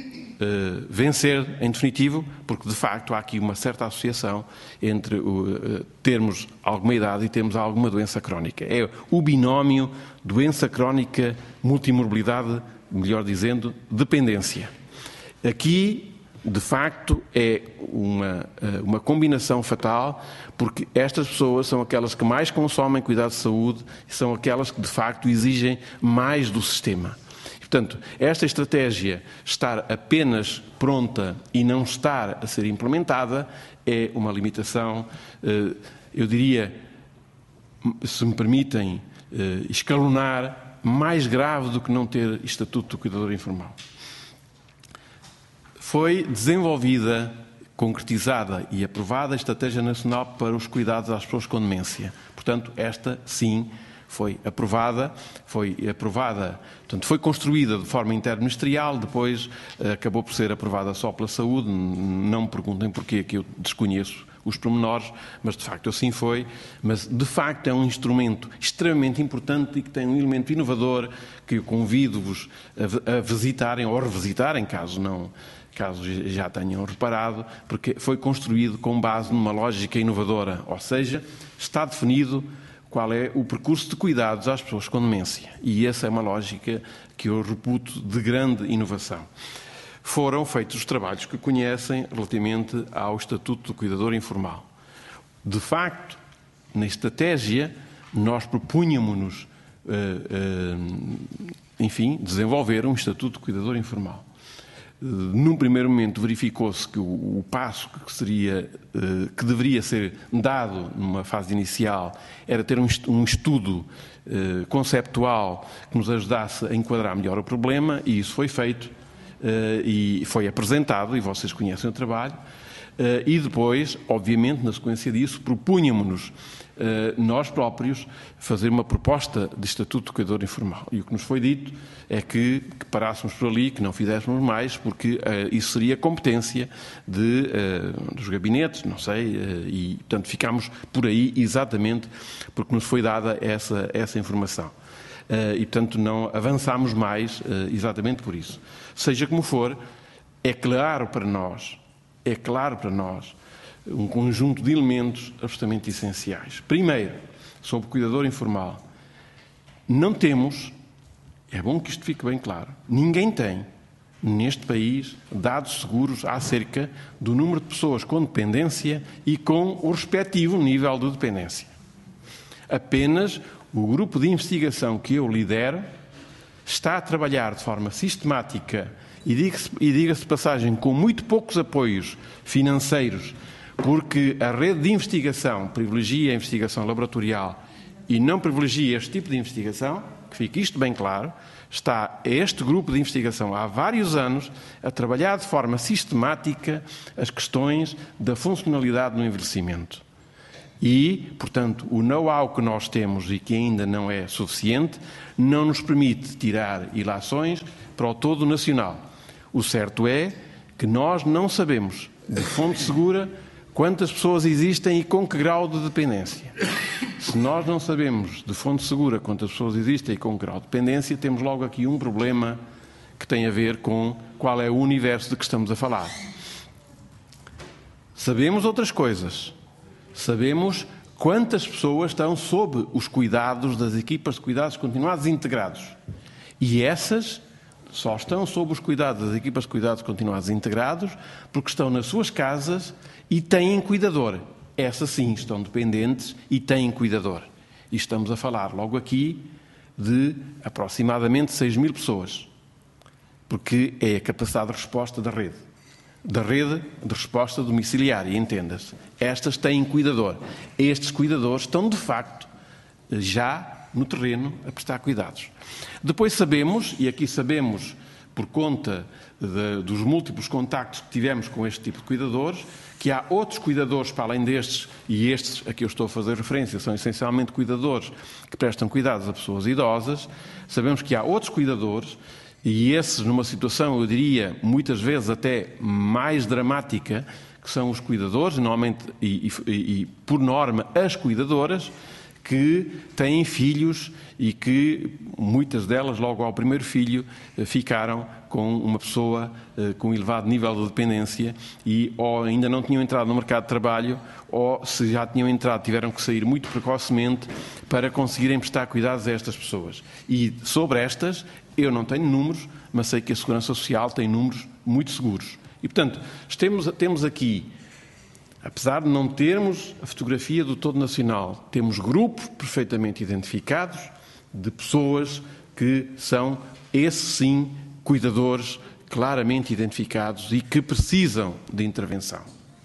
vencer em definitivo, porque de facto há aqui uma certa associação entre termos alguma idade e termos alguma doença crónica. É o binómio doença crónica, multimorbilidade, melhor dizendo, dependência. Aqui, de facto, é uma combinação fatal, porque estas pessoas são aquelas que mais consomem cuidado de saúde e são aquelas que, de facto, exigem mais do sistema. Portanto, esta estratégia estar apenas pronta e não estar a ser implementada é uma limitação, eu diria, se me permitem escalonar, mais grave do que não ter estatuto do cuidador informal. Foi desenvolvida, concretizada e aprovada a Estratégia Nacional para os Cuidados às Pessoas com Demência. Portanto, esta, sim, foi aprovada, portanto, foi construída de forma interministerial, depois acabou por ser aprovada só pela saúde, não me perguntem porquê, que eu desconheço os pormenores, mas de facto assim foi, mas de facto é um instrumento extremamente importante e que tem um elemento inovador que eu convido-vos a visitarem ou a revisitarem, caso já tenham reparado, porque foi construído com base numa lógica inovadora, ou seja, está definido qual é o percurso de cuidados às pessoas com demência. E essa é uma lógica que eu reputo de grande inovação. Foram feitos os trabalhos que conhecem relativamente ao Estatuto do Cuidador Informal. De facto, na estratégia, nós propunhamos-nos, desenvolver um Estatuto de Cuidador Informal. Num primeiro momento verificou-se que o passo que deveria ser dado numa fase inicial era ter um estudo conceptual que nos ajudasse a enquadrar melhor o problema, e isso foi feito e foi apresentado, e vocês conhecem o trabalho. e depois, obviamente, na sequência disso, propunhamos-nos nós próprios fazer uma proposta de Estatuto de Cuidador Informal. E o que nos foi dito é que parássemos por ali, que não fizéssemos mais, porque isso seria competência dos gabinetes, não sei, e portanto ficámos por aí exatamente porque nos foi dada essa informação. E portanto não avançámos mais exatamente por isso. Seja como for, é claro para nós um conjunto de elementos absolutamente essenciais. Primeiro, sobre o cuidador informal, não temos, é bom que isto fique bem claro, ninguém tem neste país dados seguros acerca do número de pessoas com dependência e com o respectivo nível de dependência. Apenas o grupo de investigação que eu lidero está a trabalhar de forma sistemática e diga-se de passagem, com muito poucos apoios financeiros, porque a rede de investigação privilegia a investigação laboratorial e não privilegia este tipo de investigação, que fique isto bem claro, está este grupo de investigação há vários anos a trabalhar de forma sistemática as questões da funcionalidade no envelhecimento. E, portanto, o know-how que nós temos e que ainda não é suficiente não nos permite tirar ilações para o todo nacional. O certo é que nós não sabemos, de fonte segura, quantas pessoas existem e com que grau de dependência. Se nós não sabemos de fonte segura quantas pessoas existem e com que grau de dependência, temos logo aqui um problema que tem a ver com qual é o universo de que estamos a falar. Sabemos outras coisas. Sabemos quantas pessoas estão sob os cuidados das equipas de cuidados continuados integrados. E essas só estão sob os cuidados das equipas de cuidados continuados integrados porque estão nas suas casas e têm cuidador. Essas sim estão dependentes e têm cuidador. E estamos a falar logo aqui de aproximadamente 6.000 pessoas, porque é a capacidade de resposta da rede de resposta domiciliária, entenda-se. Estas têm cuidador. Estes cuidadores estão, de facto, já no terreno a prestar cuidados. Depois sabemos, e aqui sabemos por conta dos múltiplos contactos que tivemos com este tipo de cuidadores, que há outros cuidadores para além destes, e estes a que eu estou a fazer referência são essencialmente cuidadores que prestam cuidados a pessoas idosas. Sabemos que há outros cuidadores, e esses numa situação, eu diria, muitas vezes até mais dramática, que são os cuidadores, normalmente e por norma as cuidadoras, que têm filhos e que muitas delas, logo ao primeiro filho, ficaram com uma pessoa com elevado nível de dependência e ou ainda não tinham entrado no mercado de trabalho ou, se já tinham entrado, tiveram que sair muito precocemente para conseguirem prestar cuidados a estas pessoas. E sobre estas, eu não tenho números, mas sei que a Segurança Social tem números muito seguros. E, portanto, temos aqui, apesar de não termos a fotografia do todo nacional, temos grupos perfeitamente identificados de pessoas que são, esses sim, cuidadores claramente identificados e que precisam de intervenção.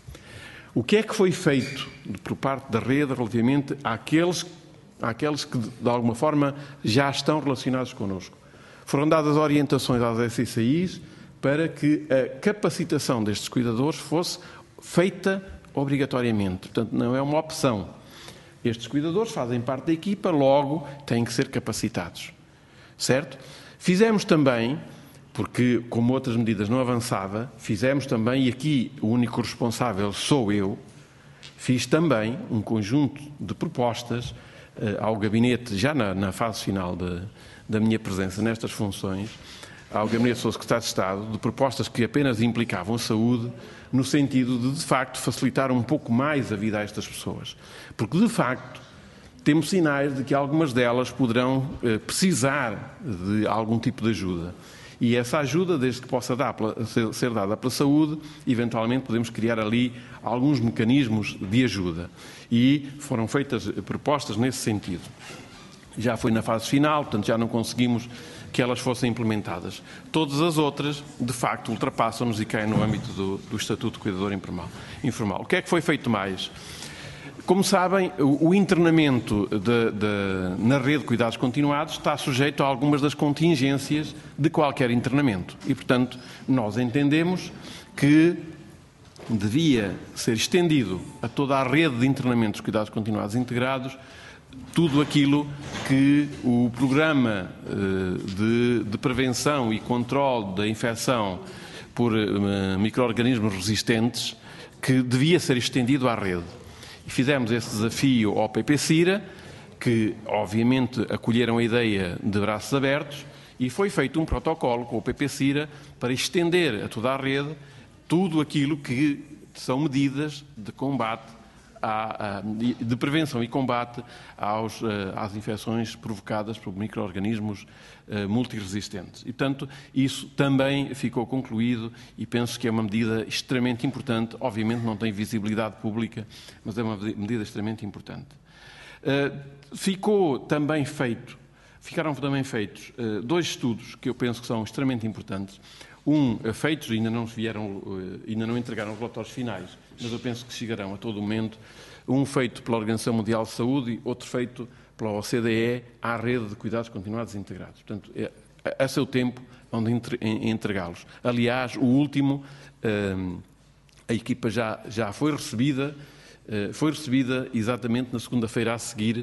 O que é que foi feito por parte da rede relativamente àqueles que, de alguma forma, já estão relacionados connosco? Foram dadas orientações às SCIs para que a capacitação destes cuidadores fosse feita obrigatoriamente. Portanto, não é uma opção. Estes cuidadores fazem parte da equipa, logo têm que ser capacitados. Certo? Fizemos também, porque como outras medidas não avançava, fizemos também, e aqui o único responsável sou eu, fiz também um conjunto de propostas ao gabinete, já na fase final da minha presença nestas funções, ao Gabinete do Secretário de Estado, de propostas que apenas implicavam a saúde, no sentido de facto, facilitar um pouco mais a vida a estas pessoas. Porque, de facto, temos sinais de que algumas delas poderão precisar de algum tipo de ajuda. E essa ajuda, desde que possa ser dada pela saúde, eventualmente podemos criar ali alguns mecanismos de ajuda. E foram feitas propostas nesse sentido. Já foi na fase final, portanto já não conseguimos que elas fossem implementadas. Todas as outras, de facto, ultrapassam-nos e caem no âmbito do Estatuto de Cuidador Informal. O que é que foi feito mais? Como sabem, o internamento na rede de cuidados continuados está sujeito a algumas das contingências de qualquer internamento. E, portanto, nós entendemos que devia ser estendido a toda a rede de internamentos de cuidados continuados integrados tudo aquilo que o programa de prevenção e controle da infecção por micro-organismos resistentes, que devia ser estendido à rede. E fizemos esse desafio ao PPCIRA, que obviamente acolheram a ideia de braços abertos, e foi feito um protocolo com o PPCIRA para estender a toda a rede tudo aquilo que são medidas de combate, de prevenção e combate às infecções provocadas por micro-organismos multiresistentes. E, portanto, isso também ficou concluído e penso que é uma medida extremamente importante. Obviamente não tem visibilidade pública, mas é uma medida extremamente importante. Ficaram também feitos dois estudos que eu penso que são extremamente importantes. Feitos, ainda não entregaram os relatórios finais, mas eu penso que chegarão a todo momento. Um feito pela Organização Mundial de Saúde, outro feito pela OCDE, à rede de cuidados continuados integrados. Portanto, a seu tempo vão entregá-los. Aliás, o último, a equipa já foi recebida exatamente na segunda-feira a seguir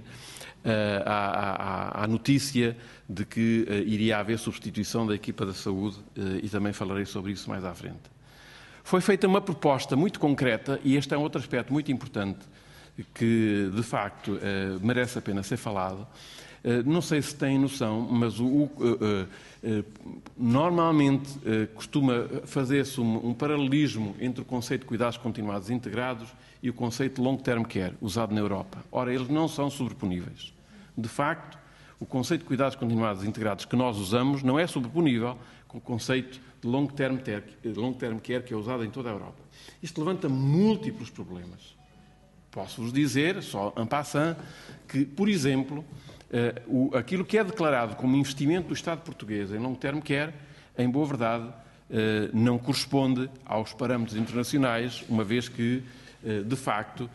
à notícia de que iria haver substituição da equipa da saúde, e também falarei sobre isso mais à frente. Foi feita uma proposta muito concreta, e este é um outro aspecto muito importante que, de facto, merece a pena ser falado. Não sei se têm noção, mas normalmente costuma fazer-se um paralelismo entre o conceito de cuidados continuados integrados e o conceito de long-term care, usado na Europa. Ora, eles não são sobreponíveis. De facto, o conceito de cuidados continuados integrados que nós usamos não é sobreponível com o conceito de long-term care que é usado em toda a Europa. Isto levanta múltiplos problemas. Posso-vos dizer, só en passant, que, por exemplo, aquilo que é declarado como investimento do Estado português em long-term care, em boa verdade, não corresponde aos parâmetros internacionais, uma vez que, de facto,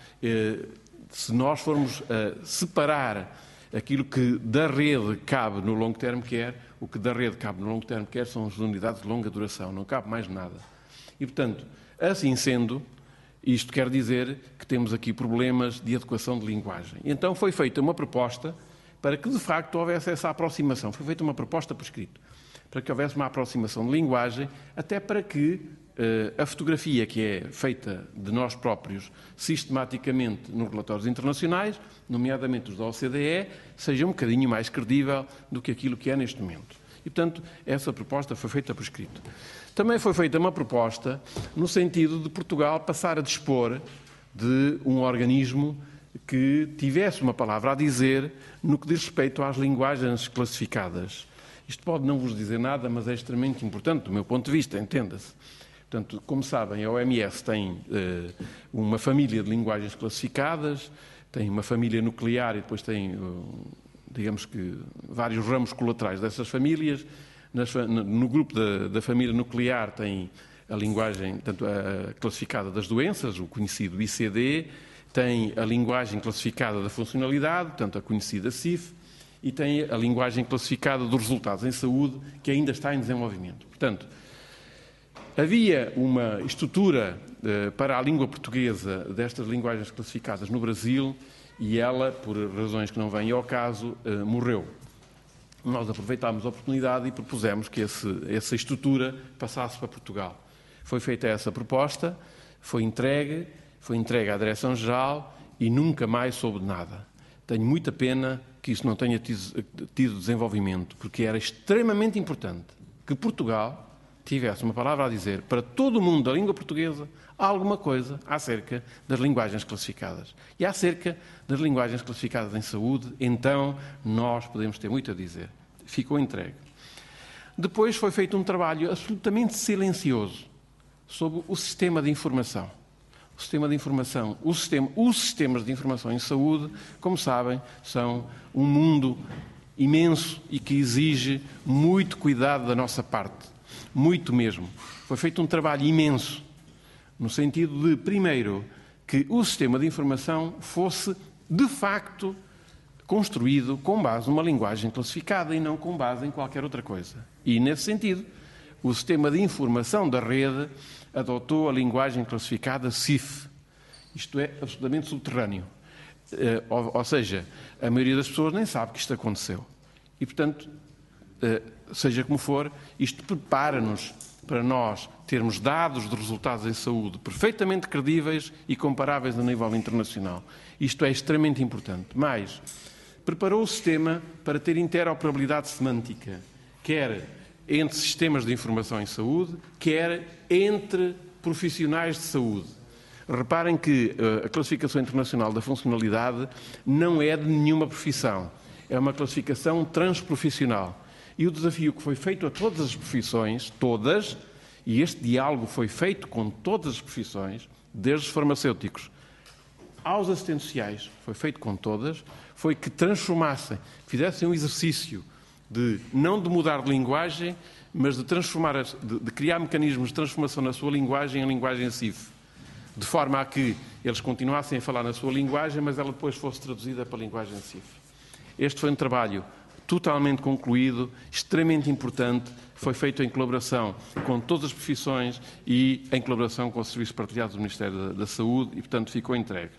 se nós formos separar aquilo que da rede cabe no long-term care, o que da rede cabe no long-term care são as unidades de longa duração, não cabe mais nada. E, portanto, assim sendo, isto quer dizer que temos aqui problemas de adequação de linguagem. Então foi feita uma proposta para que, de facto, houvesse essa aproximação. Foi feita uma proposta por escrito, para que houvesse uma aproximação de linguagem, até para que a fotografia que é feita de nós próprios sistematicamente nos relatórios internacionais, nomeadamente os da OCDE, seja um bocadinho mais credível do que aquilo que é neste momento. E, portanto, essa proposta foi feita por escrito. Também foi feita uma proposta no sentido de Portugal passar a dispor de um organismo que tivesse uma palavra a dizer no que diz respeito às linguagens classificadas. Isto pode não vos dizer nada, mas é extremamente importante do meu ponto de vista, entenda-se. Portanto, como sabem, a OMS tem uma família de linguagens classificadas, tem uma família nuclear e depois tem, digamos que, vários ramos colaterais dessas famílias. No grupo da família nuclear tem a linguagem, portanto, a classificada das doenças, o conhecido ICD, tem a linguagem classificada da funcionalidade, portanto, a conhecida CIF, e tem a linguagem classificada dos resultados em saúde, que ainda está em desenvolvimento. Portanto, havia uma estrutura para a língua portuguesa destas linguagens classificadas no Brasil e ela, por razões que não vêm ao caso, morreu. Nós aproveitámos a oportunidade e propusemos que essa estrutura passasse para Portugal. Foi feita essa proposta, foi entregue à Direção-Geral e nunca mais soube de nada. Tenho muita pena que isso não tenha tido desenvolvimento, porque era extremamente importante que Portugal tivesse uma palavra a dizer para todo o mundo da língua portuguesa alguma coisa acerca das linguagens classificadas. E acerca das linguagens classificadas em saúde, então nós podemos ter muito a dizer. Ficou entregue. Depois foi feito um trabalho absolutamente silencioso sobre o sistema de informação. Os sistemas de informação em saúde, como sabem, são um mundo imenso e que exige muito cuidado da nossa parte. Muito mesmo. Foi feito um trabalho imenso, no sentido de, primeiro, que o sistema de informação fosse, de facto, construído com base numa linguagem classificada e não com base em qualquer outra coisa. E, nesse sentido, o Sistema de Informação da Rede adotou a linguagem classificada CIF. Isto é absolutamente subterrâneo. Ou seja, a maioria das pessoas nem sabe que isto aconteceu. E, portanto, seja como for, isto prepara-nos para nós termos dados de resultados em saúde perfeitamente credíveis e comparáveis a nível internacional. Isto é extremamente importante. Mas preparou o sistema para ter interoperabilidade semântica, quer entre sistemas de informação em saúde, quer entre profissionais de saúde. Reparem que a classificação internacional da funcionalidade não é de nenhuma profissão. É uma classificação transprofissional. E o desafio que foi feito a todas as profissões, todas, e este diálogo foi feito com todas as profissões, desde os farmacêuticos aos assistentes sociais, foi feito com todas, foi que transformassem, fizessem um exercício não de mudar de linguagem, mas de transformar, de criar mecanismos de transformação na sua linguagem em linguagem CIF, de forma a que eles continuassem a falar na sua linguagem, mas ela depois fosse traduzida para a linguagem CIF. Este foi um trabalho totalmente concluído, extremamente importante, foi feito em colaboração com todas as profissões e em colaboração com os serviços partilhados do Ministério da Saúde e, portanto, ficou entregue.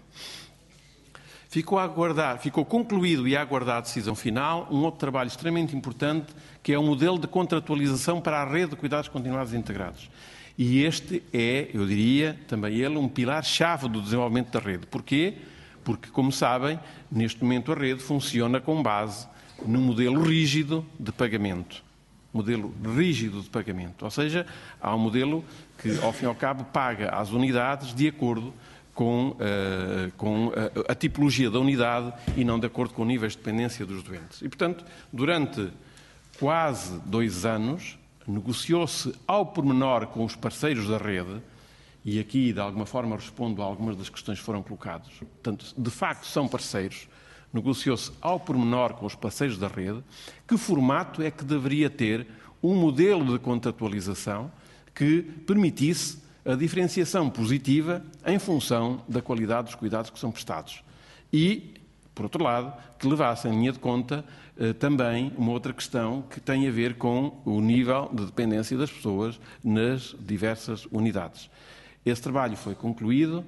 Ficou concluído e a aguardar a decisão final um outro trabalho extremamente importante, que é o modelo de contratualização para a rede de cuidados continuados e integrados. E este é, eu diria, também ele, um pilar-chave do desenvolvimento da rede. Porquê? Porque, como sabem, neste momento a rede funciona com base no modelo rígido de pagamento. Modelo rígido de pagamento. Ou seja, há um modelo que, ao fim e ao cabo, paga às unidades de acordo com a tipologia da unidade e não de acordo com níveis de dependência dos doentes. E, portanto, durante quase 2 anos, negociou-se ao pormenor com os parceiros da rede, e aqui, de alguma forma, respondo a algumas das questões que foram colocadas. Portanto, de facto, são parceiros. Negociou-se ao pormenor com os parceiros da rede que formato é que deveria ter um modelo de contratualização que permitisse a diferenciação positiva em função da qualidade dos cuidados que são prestados. E, por outro lado, que levasse em linha de conta também uma outra questão que tem a ver com o nível de dependência das pessoas nas diversas unidades. Esse trabalho foi concluído.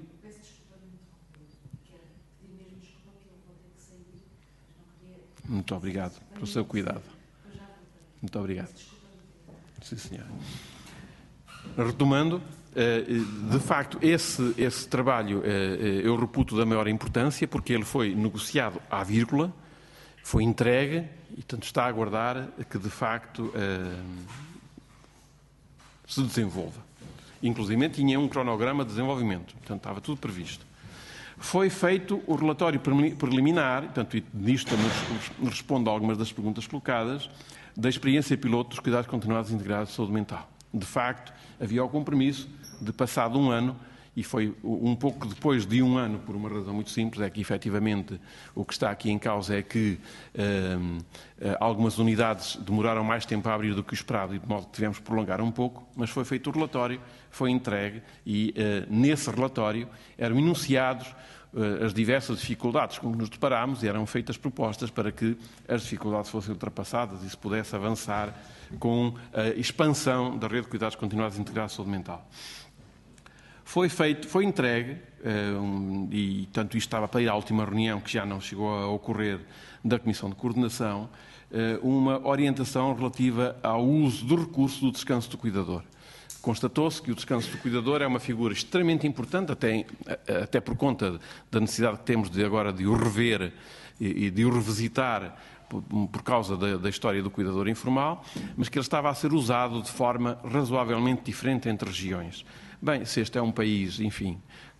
Muito obrigado pelo seu cuidado. Muito obrigado. Sim, senhor. Retomando, de facto, esse trabalho eu reputo da maior importância porque ele foi negociado à vírgula, foi entregue e, portanto, está a aguardar que, de facto, se desenvolva. Inclusive, tinha um cronograma de desenvolvimento, portanto, estava tudo previsto. Foi feito o relatório preliminar, portanto, e nisto também respondo a algumas das perguntas colocadas, da experiência piloto dos cuidados continuados integrados de saúde mental. De facto, havia o compromisso de, passado 1 ano, e foi um pouco depois de 1 ano, por uma razão muito simples, é que, efetivamente, o que está aqui em causa é que algumas unidades demoraram mais tempo a abrir do que o esperado e, de modo que tivemos que prolongar um pouco, mas foi feito o relatório, foi entregue e, nesse relatório, eram enunciados as diversas dificuldades com que nos deparámos e eram feitas propostas para que as dificuldades fossem ultrapassadas e se pudesse avançar com a expansão da rede de cuidados continuados integrados de saúde mental. Foi entregue, e tanto isto estava para ir à última reunião, que já não chegou a ocorrer, da Comissão de Coordenação, uma orientação relativa ao uso do recurso do descanso do cuidador. Constatou-se que o descanso do cuidador é uma figura extremamente importante, até por conta da necessidade que temos agora de o rever e de o revisitar por causa da história do cuidador informal, mas que ele estava a ser usado de forma razoavelmente diferente entre regiões. Bem, se este é um país, enfim,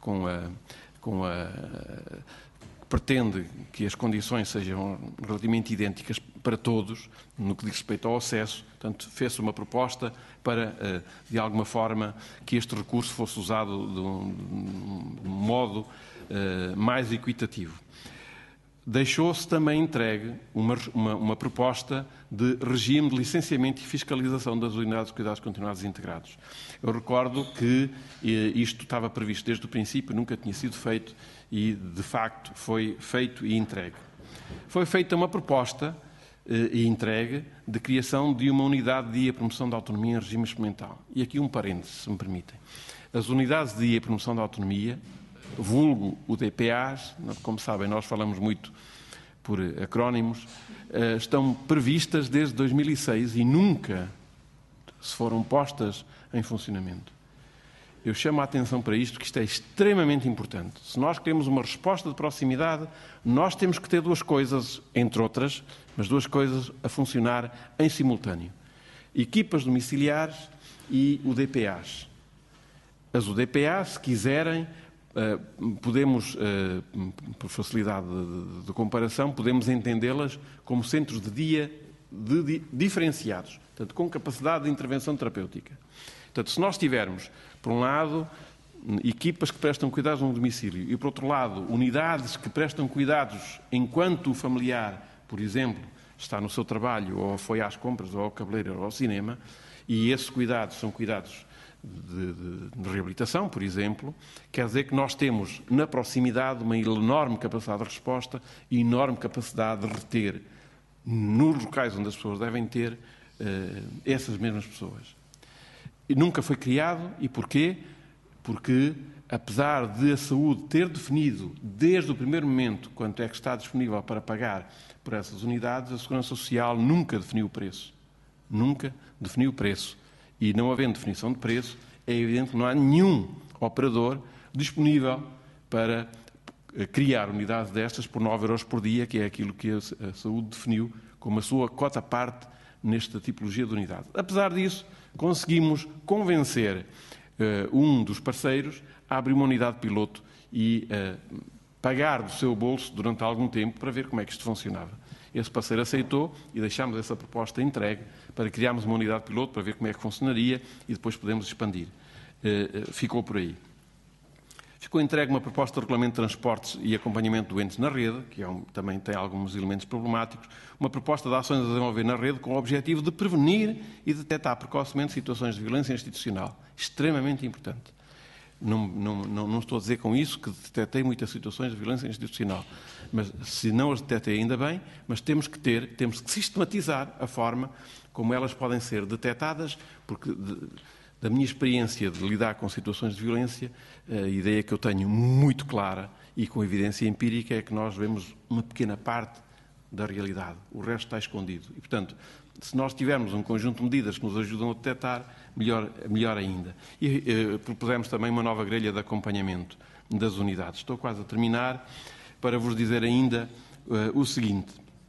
pretende que as condições sejam relativamente idênticas para todos, no que diz respeito ao acesso, portanto, fez-se uma proposta para, de alguma forma, que este recurso fosse usado de um modo mais equitativo. Deixou-se também entregue uma proposta de regime de licenciamento e fiscalização das unidades de cuidados continuados e integrados. Eu recordo que isto estava previsto desde o princípio, nunca tinha sido feito e, de facto, foi feito e entregue. Foi feita uma proposta e entregue de criação de uma unidade de dia e promoção da autonomia em regime experimental. E aqui um parênteses, se me permitem. As unidades de dia e promoção da autonomia, vulgo o DPAs, como sabem, nós falamos muito por acrónimos, estão previstas desde 2006 e nunca se foram postas em funcionamento. Eu chamo a atenção para isto, que isto é extremamente importante. Se nós queremos uma resposta de proximidade, nós temos que ter duas coisas, entre outras, mas duas coisas a funcionar em simultâneo. Equipas domiciliares e UDPAs. As UDPAs, se quiserem, podemos, por facilidade de comparação, podemos entendê-las como centros de dia diferenciados, portanto, com capacidade de intervenção terapêutica. Portanto, se nós tivermos, por um lado, equipas que prestam cuidados no domicílio e, por outro lado, unidades que prestam cuidados enquanto o familiar, por exemplo, está no seu trabalho ou foi às compras ou ao cabeleireiro ou ao cinema, e esses cuidados são cuidados de reabilitação, por exemplo, quer dizer que nós temos na proximidade uma enorme capacidade de resposta e enorme capacidade de reter nos locais onde as pessoas devem ter essas mesmas pessoas. E nunca foi criado. E porquê? Porque, apesar de a saúde ter definido desde o primeiro momento quanto é que está disponível para pagar por essas unidades, a Segurança Social nunca definiu o preço. Nunca definiu o preço. E não havendo definição de preço, é evidente que não há nenhum operador disponível para criar unidades destas por 9 € por dia, que é aquilo que a saúde definiu como a sua cota-parte nesta tipologia de unidade. Apesar disso, conseguimos convencer um dos parceiros a abrir uma unidade piloto e pagar do seu bolso durante algum tempo para ver como é que isto funcionava. Esse parceiro aceitou e deixámos essa proposta entregue para criarmos uma unidade piloto para ver como é que funcionaria e depois podemos expandir. Ficou por aí. Ficou entregue uma proposta de regulamento de transportes e acompanhamento de doentes na rede, que também tem alguns elementos problemáticos, uma proposta de ações a desenvolver na rede com o objetivo de prevenir e detectar precocemente situações de violência institucional. Extremamente importante. Não estou a dizer com isso que detetei muitas situações de violência institucional, mas se não as detetei ainda bem, mas temos que sistematizar a forma como elas podem ser detectadas, porque da minha experiência de lidar com situações de violência, a ideia que eu tenho muito clara e com evidência empírica é que nós vemos uma pequena parte da realidade, o resto está escondido. E, portanto, se nós tivermos um conjunto de medidas que nos ajudam a detectar, melhor ainda. E propusemos também uma nova grelha de acompanhamento das unidades. Estou quase a terminar para vos dizer ainda o seguinte.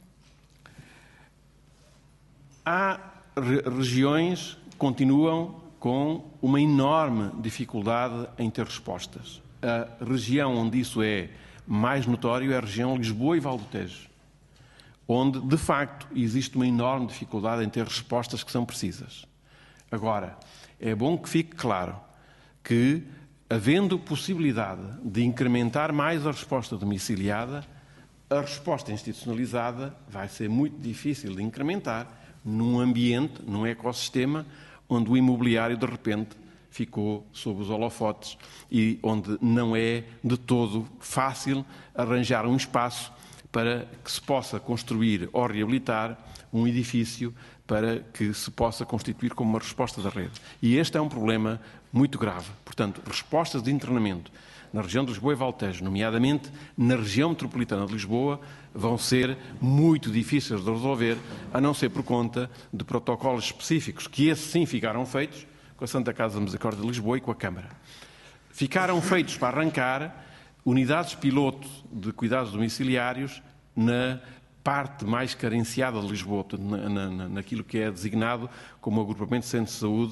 Há regiões que continuam com uma enorme dificuldade em ter respostas. A região onde isso é mais notório é a região Lisboa e Val do Tejo, onde, de facto, existe uma enorme dificuldade em ter respostas que são precisas. Agora, é bom que fique claro que, havendo possibilidade de incrementar mais a resposta domiciliada, a resposta institucionalizada vai ser muito difícil de incrementar num ambiente, num ecossistema, onde o imobiliário, de repente, ficou sob os holofotes e onde não é de todo fácil arranjar um espaço para que se possa construir ou reabilitar um edifício para que se possa constituir como uma resposta da rede. E este é um problema muito grave. Portanto, respostas de internamento na região de Lisboa e Val do Tejo, nomeadamente na região metropolitana de Lisboa, vão ser muito difíceis de resolver, a não ser por conta de protocolos específicos, que esses sim ficaram feitos com a Santa Casa da Misericórdia de Lisboa e com a Câmara. Ficaram feitos para arrancar unidades piloto de cuidados domiciliários na parte mais carenciada de Lisboa, portanto, naquilo que é designado como agrupamento de centros de saúde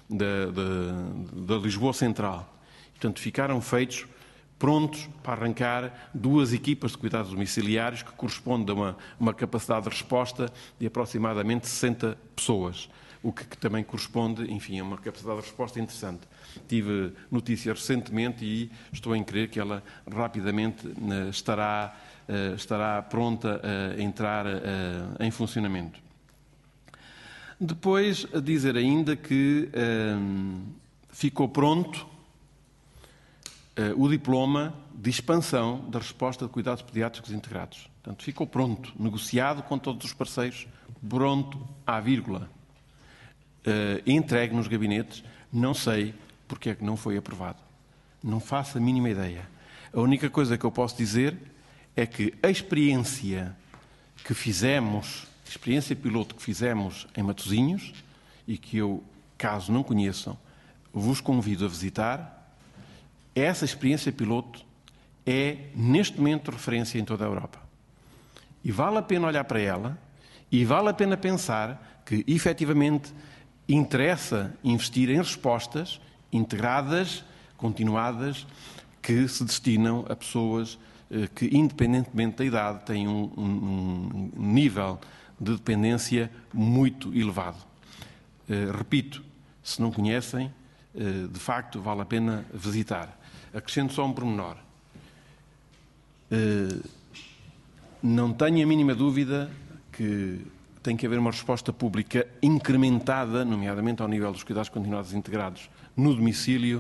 da Lisboa Central. Portanto, ficaram feitos, prontos para arrancar 2 equipas de cuidados domiciliários que correspondem a uma capacidade de resposta de aproximadamente 60 pessoas, o que também corresponde, enfim, a uma capacidade de resposta interessante. Tive notícias recentemente e estou em crer que ela rapidamente estará pronta a entrar em funcionamento. Depois, a dizer ainda que ficou pronto o diploma de expansão da resposta de cuidados pediátricos integrados. Portanto, ficou pronto, negociado com todos os parceiros, pronto à vírgula. Entregue nos gabinetes, não sei porque é que não foi aprovado. Não faço a mínima ideia. A única coisa que eu posso dizer é que a experiência que fizemos, a experiência piloto que fizemos em Matosinhos, e que eu, caso não conheçam, vos convido a visitar, essa experiência piloto é, neste momento, referência em toda a Europa. E vale a pena olhar para ela e vale a pena pensar que, efetivamente, interessa investir em respostas integradas, continuadas, que se destinam a pessoas que, independentemente da idade, têm um nível de dependência muito elevado. Repito, se não conhecem, de facto, vale a pena visitar. Acrescento só um pormenor. Não tenho a mínima dúvida que tem que haver uma resposta pública incrementada, nomeadamente ao nível dos cuidados continuados integrados no domicílio.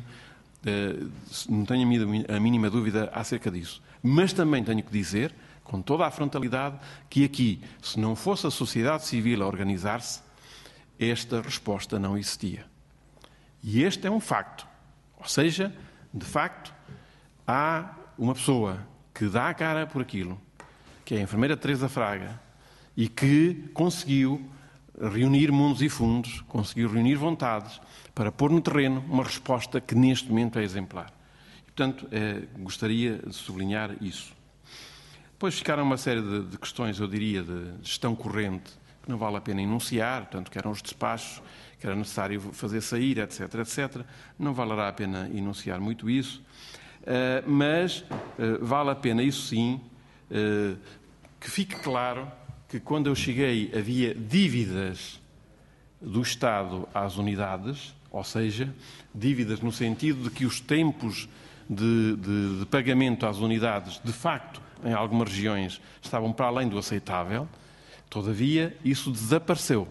Não tenho a mínima dúvida acerca disso. Mas também tenho que dizer, com toda a frontalidade, que aqui, se não fosse a sociedade civil a organizar-se, esta resposta não existia. E este é um facto. Ou seja, de facto, há uma pessoa que dá a cara por aquilo, que é a enfermeira Teresa Fraga, e que conseguiu reunir mundos e fundos, conseguiu reunir vontades para pôr no terreno uma resposta que neste momento é exemplar. E, portanto, gostaria de sublinhar isso. Depois ficaram uma série de questões, eu diria, de gestão corrente, que não vale a pena enunciar, portanto, que eram os despachos, que era necessário fazer sair, etc., etc. Não valerá a pena enunciar muito isso, mas vale a pena, isso sim, que fique claro que quando eu cheguei havia dívidas do Estado às unidades, ou seja, dívidas no sentido de que os tempos de pagamento às unidades, de facto, em algumas regiões, estavam para além do aceitável. Todavia, isso desapareceu.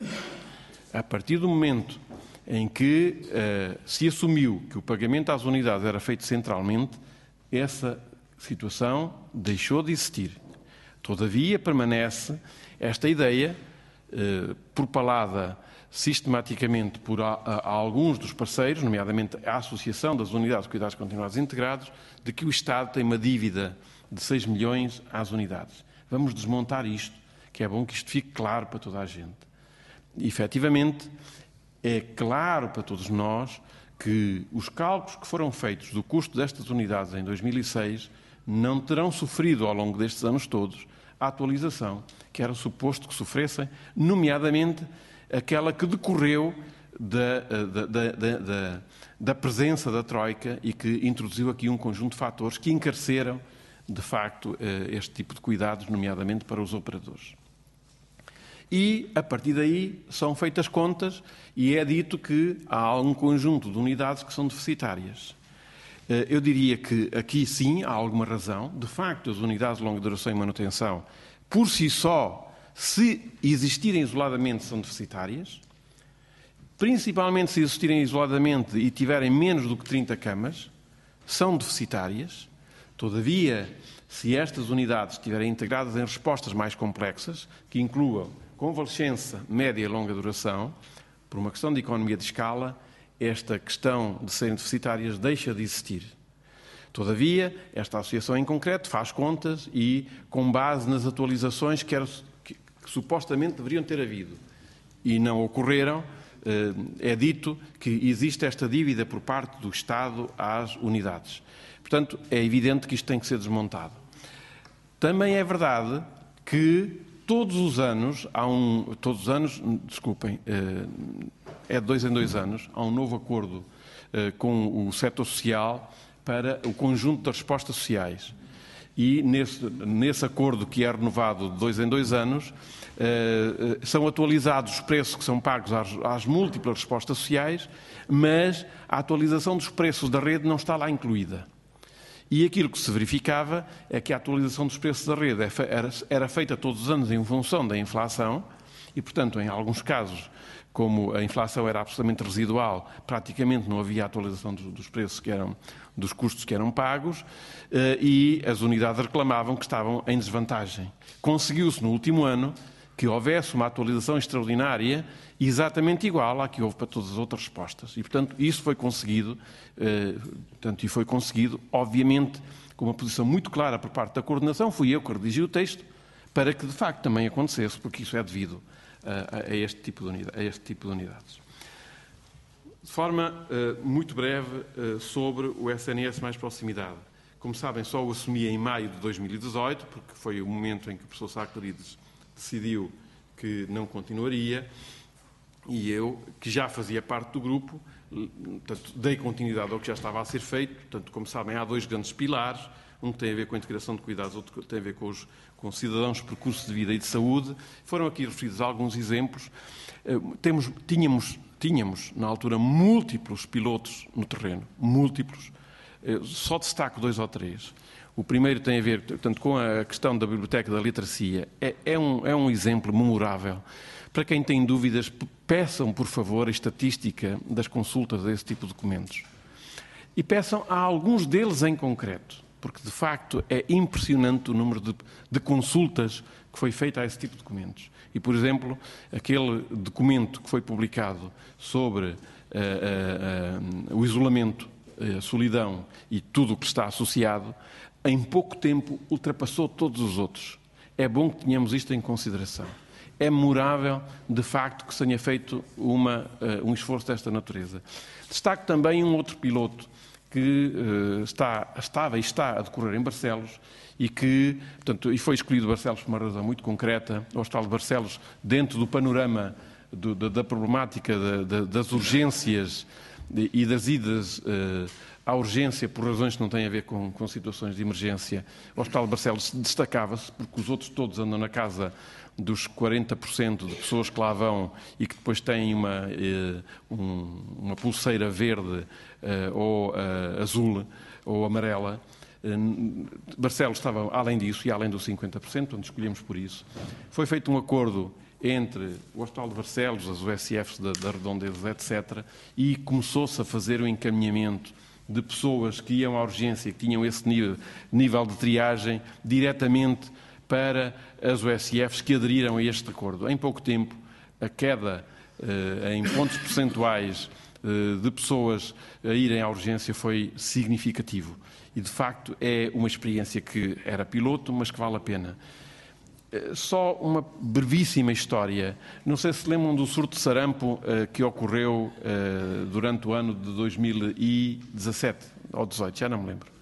A partir do momento em que se assumiu que o pagamento às unidades era feito centralmente, essa situação deixou de existir. Todavia, permanece esta ideia, propalada sistematicamente por alguns dos parceiros, nomeadamente a Associação das Unidades de Cuidados Continuados Integrados, de que o Estado tem uma dívida de 6 milhões às unidades. Vamos desmontar isto, que é bom que isto fique claro para toda a gente. E, efetivamente, é claro para todos nós que os cálculos que foram feitos do custo destas unidades em 2006 não terão sofrido ao longo destes anos todos a atualização que era suposto que sofressem, nomeadamente aquela que decorreu da presença da Troika e que introduziu aqui um conjunto de fatores que encareceram, de facto, este tipo de cuidados, nomeadamente para os operadores. E, a partir daí, são feitas contas e é dito que há um conjunto de unidades que são deficitárias. Eu diria que aqui sim há alguma razão. De facto, as unidades de longa duração e manutenção, por si só, se existirem isoladamente, são deficitárias. Principalmente se existirem isoladamente e tiverem menos do que 30 camas, são deficitárias. Todavia, se estas unidades estiverem integradas em respostas mais complexas, que incluam convalescença, média e longa duração, por uma questão de economia de escala, esta questão de serem deficitárias deixa de existir. Todavia, esta associação em concreto faz contas e, com base nas atualizações que supostamente deveriam ter havido e não ocorreram, é dito que existe esta dívida por parte do Estado às unidades. Portanto, é evidente que isto tem que ser desmontado. Também é verdade que todos os anos, é de 2 em 2 anos, há um novo acordo com o setor social para o conjunto das respostas sociais. E nesse acordo que é renovado de 2 em 2 anos, são atualizados os preços que são pagos às múltiplas respostas sociais, mas a atualização dos preços da rede não está lá incluída. E aquilo que se verificava é que a atualização dos preços da rede era feita todos os anos em função da inflação e, portanto, em alguns casos, como a inflação era absolutamente residual, praticamente não havia atualização dos preços dos custos que eram pagos, e as unidades reclamavam que estavam em desvantagem. Conseguiu-se no último ano que houvesse uma atualização extraordinária exatamente igual à que houve para todas as outras respostas. E, portanto, isso foi conseguido, obviamente, com uma posição muito clara por parte da coordenação. Fui eu que redigi o texto para que, de facto, também acontecesse, porque isso é devido a este tipo de unidades. De forma muito breve sobre o SNS mais proximidade. Como sabem, só o assumi em maio de 2018, porque foi o momento em que o professor Saclarides decidiu que não continuaria, e eu, que já fazia parte do grupo, portanto, dei continuidade ao que já estava a ser feito. Portanto, como sabem, há dois grandes pilares, um que tem a ver com a integração de cuidados, outro que tem a ver com cidadãos, percurso de vida e de saúde. Foram aqui referidos alguns exemplos. Tínhamos, na altura, múltiplos pilotos no terreno, múltiplos. Só destaco 2 ou 3. O primeiro tem a ver, portanto, com a questão da biblioteca da literacia. É um exemplo memorável. Para quem tem dúvidas, peçam, por favor, a estatística das consultas a esse tipo de documentos. E peçam a alguns deles em concreto, porque, de facto, é impressionante o número de consultas que foi feita a esse tipo de documentos. E, por exemplo, aquele documento que foi publicado sobre o isolamento, a solidão e tudo o que está associado, em pouco tempo ultrapassou todos os outros. É bom que tenhamos isto em consideração. É memorável, de facto, que se tenha feito um esforço desta natureza. Destaco também um outro piloto que estava e está a decorrer em Barcelos e que, portanto, e foi escolhido Barcelos por uma razão muito concreta. O Hospital de Barcelos, dentro do panorama da problemática das urgências e das idas à urgência por razões que não têm a ver com situações de emergência, o Hospital de Barcelos destacava-se porque os outros todos andam na casa dos 40% de pessoas que lá vão e que depois têm uma pulseira verde ou azul ou amarela. Barcelos estava além disso e além dos 50%, portanto escolhemos por isso. Foi feito um acordo entre o Hospital de Barcelos, as USFs da Redondeza, etc., e começou-se a fazer o encaminhamento de pessoas que iam à urgência, que tinham esse nível de triagem, diretamente para as USFs que aderiram a este acordo. Em pouco tempo, a queda em pontos percentuais de pessoas a irem à urgência foi significativo. E, de facto, é uma experiência que era piloto, mas que vale a pena. Só uma brevíssima história. Não sei se lembram do surto de sarampo que ocorreu durante o ano de 2017 ou 2018, já não me lembro.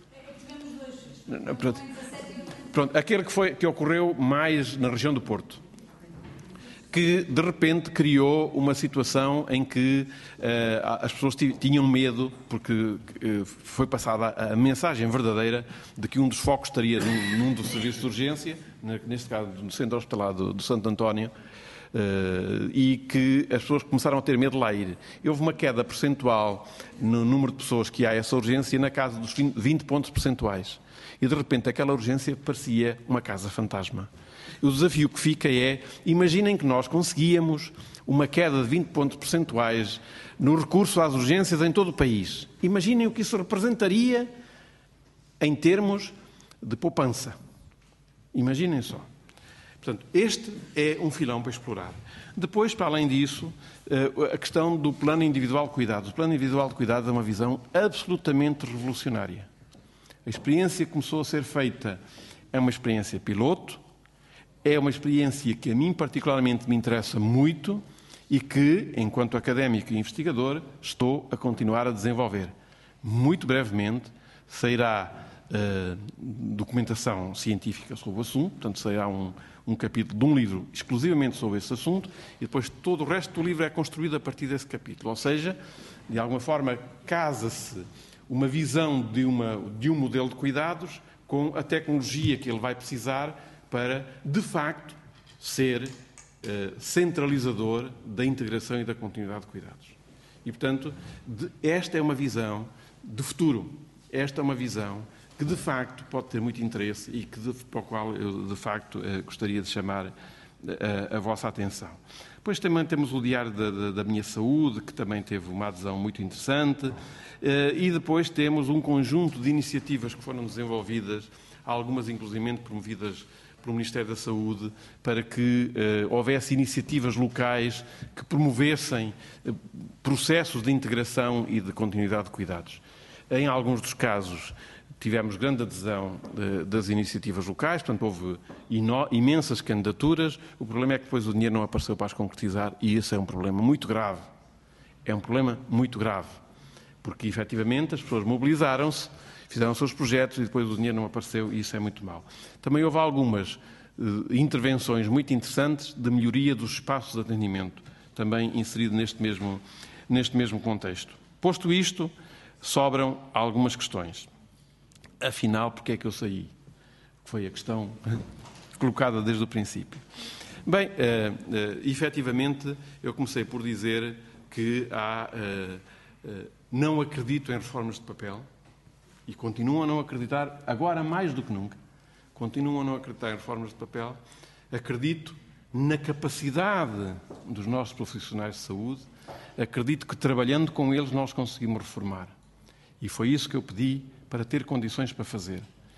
Pronto, aquele que ocorreu mais na região do Porto, que de repente criou uma situação em que as pessoas tinham medo, porque foi passada a mensagem verdadeira de que um dos focos estaria num dos serviços de urgência, neste caso no Centro Hospitalar do Santo António, e que as pessoas começaram a ter medo de lá ir. Houve uma queda percentual no número de pessoas que há a essa urgência na casa dos 20 pontos percentuais. E de repente aquela urgência parecia uma casa fantasma. O desafio que fica é, imaginem que nós conseguíamos uma queda de 20 pontos percentuais no recurso às urgências em todo o país. Imaginem o que isso representaria em termos de poupança. Imaginem só. Portanto, este é um filão para explorar. Depois, para além disso, a questão do plano individual de cuidados. O plano individual de cuidados é uma visão absolutamente revolucionária. A experiência que começou a ser feita é uma experiência piloto, é uma experiência que a mim particularmente me interessa muito e que, enquanto académico e investigador, estou a continuar a desenvolver. Muito brevemente sairá documentação científica sobre o assunto, portanto sairá um capítulo de um livro exclusivamente sobre esse assunto e depois todo o resto do livro é construído a partir desse capítulo. Ou seja, de alguma forma casa-se uma visão de um modelo de cuidados com a tecnologia que ele vai precisar para, de facto, ser centralizador da integração e da continuidade de cuidados. E, portanto, esta é uma visão de futuro. Esta é uma visão que, de facto, pode ter muito interesse e para o qual eu, de facto, gostaria de chamar a vossa atenção. Depois também temos o Diário da Minha Saúde, que também teve uma adesão muito interessante, e depois temos um conjunto de iniciativas que foram desenvolvidas, algumas inclusivamente promovidas pelo Ministério da Saúde, para que houvesse iniciativas locais que promovessem processos de integração e de continuidade de cuidados. Em alguns dos casos tivemos grande adesão das iniciativas locais, portanto houve imensas candidaturas. O problema é que depois o dinheiro não apareceu para as concretizar e esse é um problema muito grave. É um problema muito grave, porque efetivamente as pessoas mobilizaram-se, fizeram os seus projetos e depois o dinheiro não apareceu e isso é muito mau. Também houve algumas intervenções muito interessantes de melhoria dos espaços de atendimento, também inserido neste mesmo contexto. Posto isto, sobram algumas questões. Afinal, porque é que eu saí? Foi a questão colocada desde o princípio. Bem, efetivamente, eu comecei por dizer que não acredito em reformas de papel e continuo a não acreditar, agora mais do que nunca, continuo a não acreditar em reformas de papel. Acredito na capacidade dos nossos profissionais de saúde, acredito que trabalhando com eles nós conseguimos reformar. E foi isso que eu pedi para ter condições para fazer.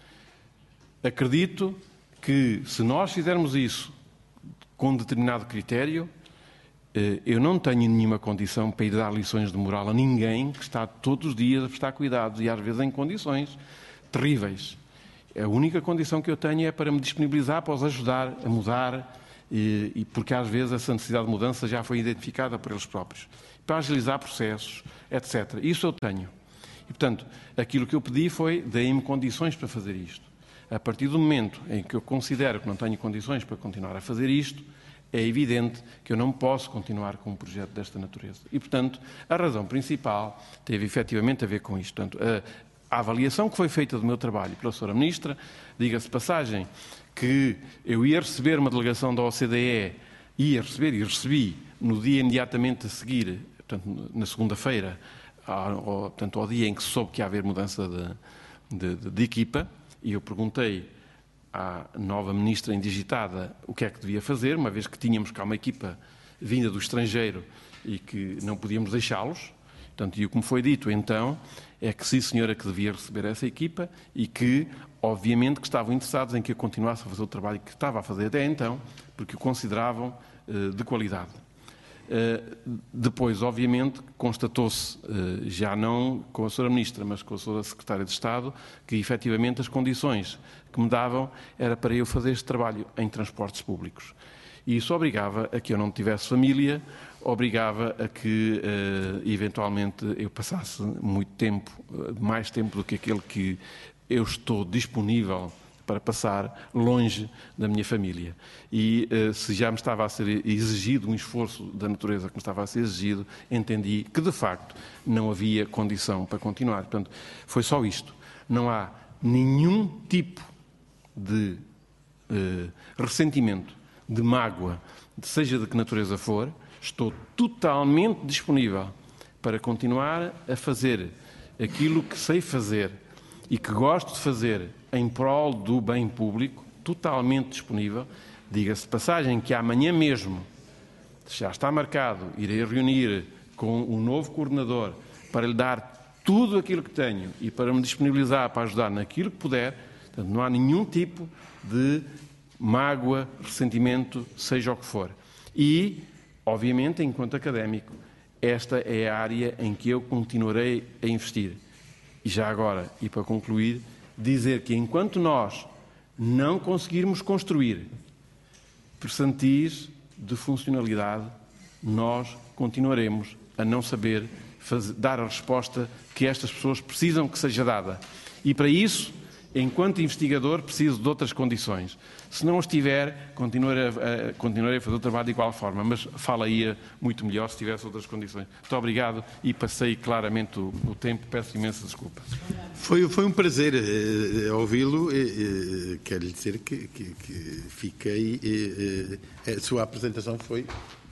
Acredito que se nós fizermos isso com determinado critério, eu não tenho nenhuma condição para ir dar lições de moral a ninguém que está todos os dias a prestar cuidados e às vezes em condições terríveis. A única condição que eu tenho é para me disponibilizar para os ajudar a mudar, porque às vezes essa necessidade de mudança já foi identificada por eles próprios, para agilizar processos, etc. Isso eu tenho. E, portanto, aquilo que eu pedi foi, deem-me condições para fazer isto. A partir do momento em que eu considero que não tenho condições para continuar a fazer isto, é evidente que eu não posso continuar com um projeto desta natureza. E, portanto, a razão principal teve efetivamente a ver com isto. Portanto, a avaliação que foi feita do meu trabalho pela Sra. Ministra, diga-se de passagem que eu ia receber uma delegação da OCDE, e recebi no dia imediatamente a seguir, portanto, na segunda-feira, portanto, ao dia em que se soube que ia haver mudança de equipa, e eu perguntei à nova ministra indigitada o que é que devia fazer, uma vez que tínhamos cá uma equipa vinda do estrangeiro e que não podíamos deixá-los. Portanto, e o que me foi dito então é que sim, senhora, que devia receber essa equipa e que, obviamente, que estavam interessados em que eu continuasse a fazer o trabalho que estava a fazer até então, porque o consideravam de qualidade. Depois, obviamente, constatou-se, já não com a Sra. Ministra, mas com a Sra. Secretária de Estado, que efetivamente as condições que me davam era para eu fazer este trabalho em transportes públicos. E isso obrigava a que eu não tivesse família, obrigava a que, eventualmente, eu passasse muito tempo, mais tempo do que aquele que eu estou disponível para passar longe da minha família. E se já me estava a ser exigido um esforço da natureza que me estava a ser exigido, entendi que, de facto, não havia condição para continuar. Portanto, foi só isto. Não há nenhum tipo de ressentimento, de mágoa, seja de que natureza for. Estou totalmente disponível para continuar a fazer aquilo que sei fazer e que gosto de fazer em prol do bem público, totalmente disponível. Diga-se de passagem que amanhã mesmo já está marcado, irei reunir com o novo coordenador para lhe dar tudo aquilo que tenho e para me disponibilizar para ajudar naquilo que puder. Portanto, não há nenhum tipo de mágoa, ressentimento, seja o que for. E, obviamente, enquanto académico, esta é a área em que eu continuarei a investir. E já agora, e para concluir, dizer que enquanto nós não conseguirmos construir percentis de funcionalidade, nós continuaremos a não saber dar a resposta que estas pessoas precisam que seja dada. E para isso, enquanto investigador, preciso de outras condições. Se não as tiver, continuarei a fazer o trabalho de igual forma, mas falaria muito melhor se tivesse outras condições. Muito obrigado e passei claramente o tempo, peço imensa desculpa. Foi um prazer ouvi-lo. Quero lhe dizer que fiquei... a sua apresentação foi...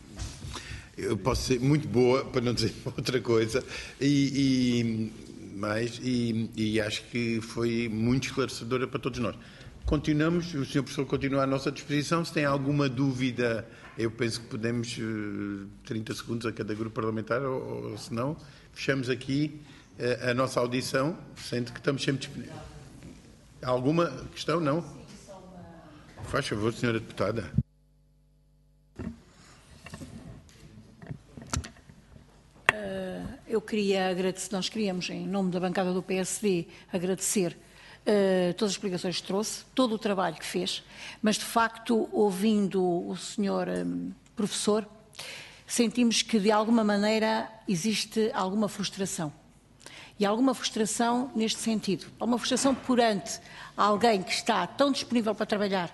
Eu posso ser muito boa, para não dizer outra coisa, e acho que foi muito esclarecedora para todos nós. continuamos, o Sr. Professor continua à nossa disposição. Se tem alguma dúvida, eu penso que podemos 30 segundos a cada grupo parlamentar, ou se não, fechamos aqui a nossa audição, sendo que estamos sempre disponíveis. Alguma questão? Não? Faz favor, Sra. Deputada. Eu queria agradecer, nós queríamos, em nome da bancada do PSD, agradecer todas as explicações que trouxe, todo o trabalho que fez, mas de facto, ouvindo o Sr. Professor, sentimos que de alguma maneira existe alguma frustração. E alguma frustração neste sentido. Alguma frustração perante alguém que está tão disponível para trabalhar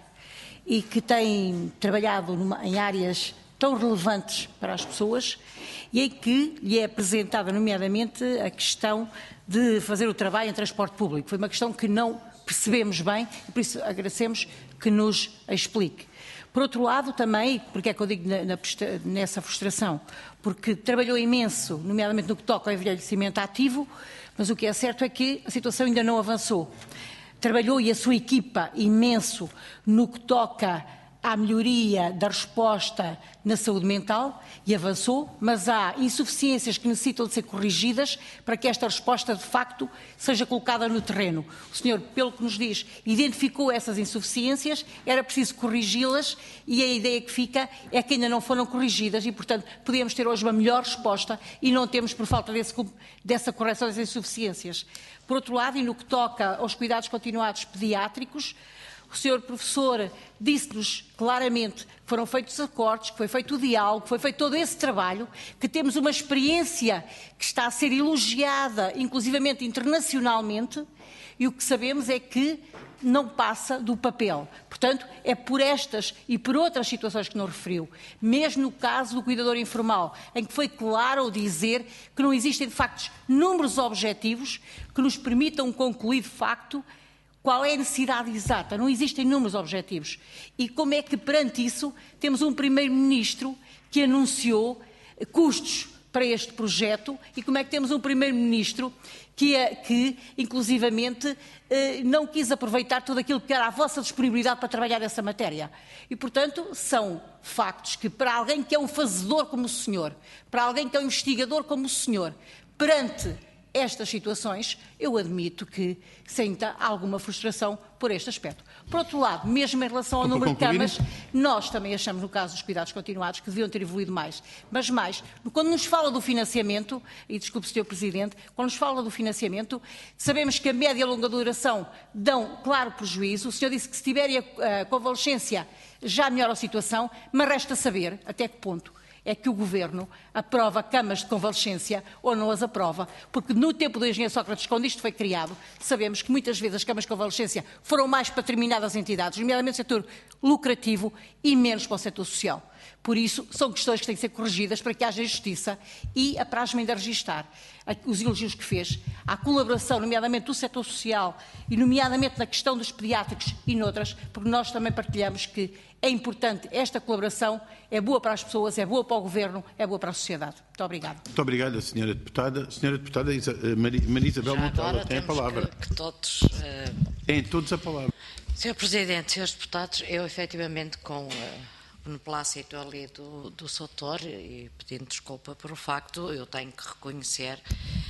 e que tem trabalhado em áreas tão relevantes para as pessoas e em que lhe é apresentada, nomeadamente, a questão de fazer o trabalho em transporte público. Foi uma questão que não percebemos bem e por isso agradecemos que nos explique. Por outro lado, também, porque é que eu digo nessa frustração? Porque trabalhou imenso, nomeadamente no que toca ao envelhecimento ativo, mas o que é certo é que a situação ainda não avançou. Trabalhou e a sua equipa imenso no que toca à melhoria da resposta na saúde mental e avançou, mas há insuficiências que necessitam de ser corrigidas para que esta resposta, de facto, seja colocada no terreno. O senhor, pelo que nos diz, identificou essas insuficiências, era preciso corrigi-las e a ideia que fica é que ainda não foram corrigidas e, portanto, podíamos ter hoje uma melhor resposta e não temos por falta dessa correção das insuficiências. Por outro lado, e no que toca aos cuidados continuados pediátricos, o Sr. Professor disse-nos claramente que foram feitos acordos, que foi feito o diálogo, que foi feito todo esse trabalho, que temos uma experiência que está a ser elogiada, inclusivamente internacionalmente, e o que sabemos é que não passa do papel. Portanto, é por estas e por outras situações que nos referiu, mesmo no caso do cuidador informal, em que foi claro ao dizer que não existem, de facto, números objetivos que nos permitam concluir, de facto, qual é a necessidade exata? Não existem números objetivos. E como é que, perante isso, temos um Primeiro-Ministro que anunciou custos para este projeto e como é que temos um Primeiro-Ministro que, inclusivamente, não quis aproveitar tudo aquilo que era a vossa disponibilidade para trabalhar nessa matéria. E, portanto, são factos que, para alguém que é um fazedor como o senhor, para alguém que é um investigador como o senhor, perante estas situações, eu admito que sinta alguma frustração por este aspecto. Por outro lado, mesmo em relação ao número de camas, nós também achamos, no caso dos cuidados continuados, que deviam ter evoluído mais. Mas mais, quando nos fala do financiamento, e desculpe, Sr. Presidente, quando nos fala do financiamento, sabemos que a média e a longa duração dão claro prejuízo. O senhor disse que se tiver a convalescência já melhora a situação, mas resta saber até que ponto é que o Governo aprova camas de convalescência ou não as aprova, porque no tempo do engenheiro Sócrates, quando isto foi criado, sabemos que muitas vezes as camas de convalescência foram mais para determinadas entidades, nomeadamente o setor lucrativo e menos para o setor social. Por isso, são questões que têm que ser corrigidas para que haja justiça e apraz-me ainda registar os elogios que fez à colaboração, nomeadamente do setor social e nomeadamente na questão dos pediátricos e noutras, porque nós também partilhamos que é importante esta colaboração, é boa para as pessoas, é boa para o Governo, é boa para a sociedade. Muito obrigada. Muito obrigada, Sra. Deputada. Sra. Deputada Maria Isabel Montalva tem a palavra. Que todos... Tem todos a palavra. Sr. Presidente, Srs. Deputados, eu efetivamente com o beneplácito ali do Soutor e pedindo desculpa por o facto, eu tenho que reconhecer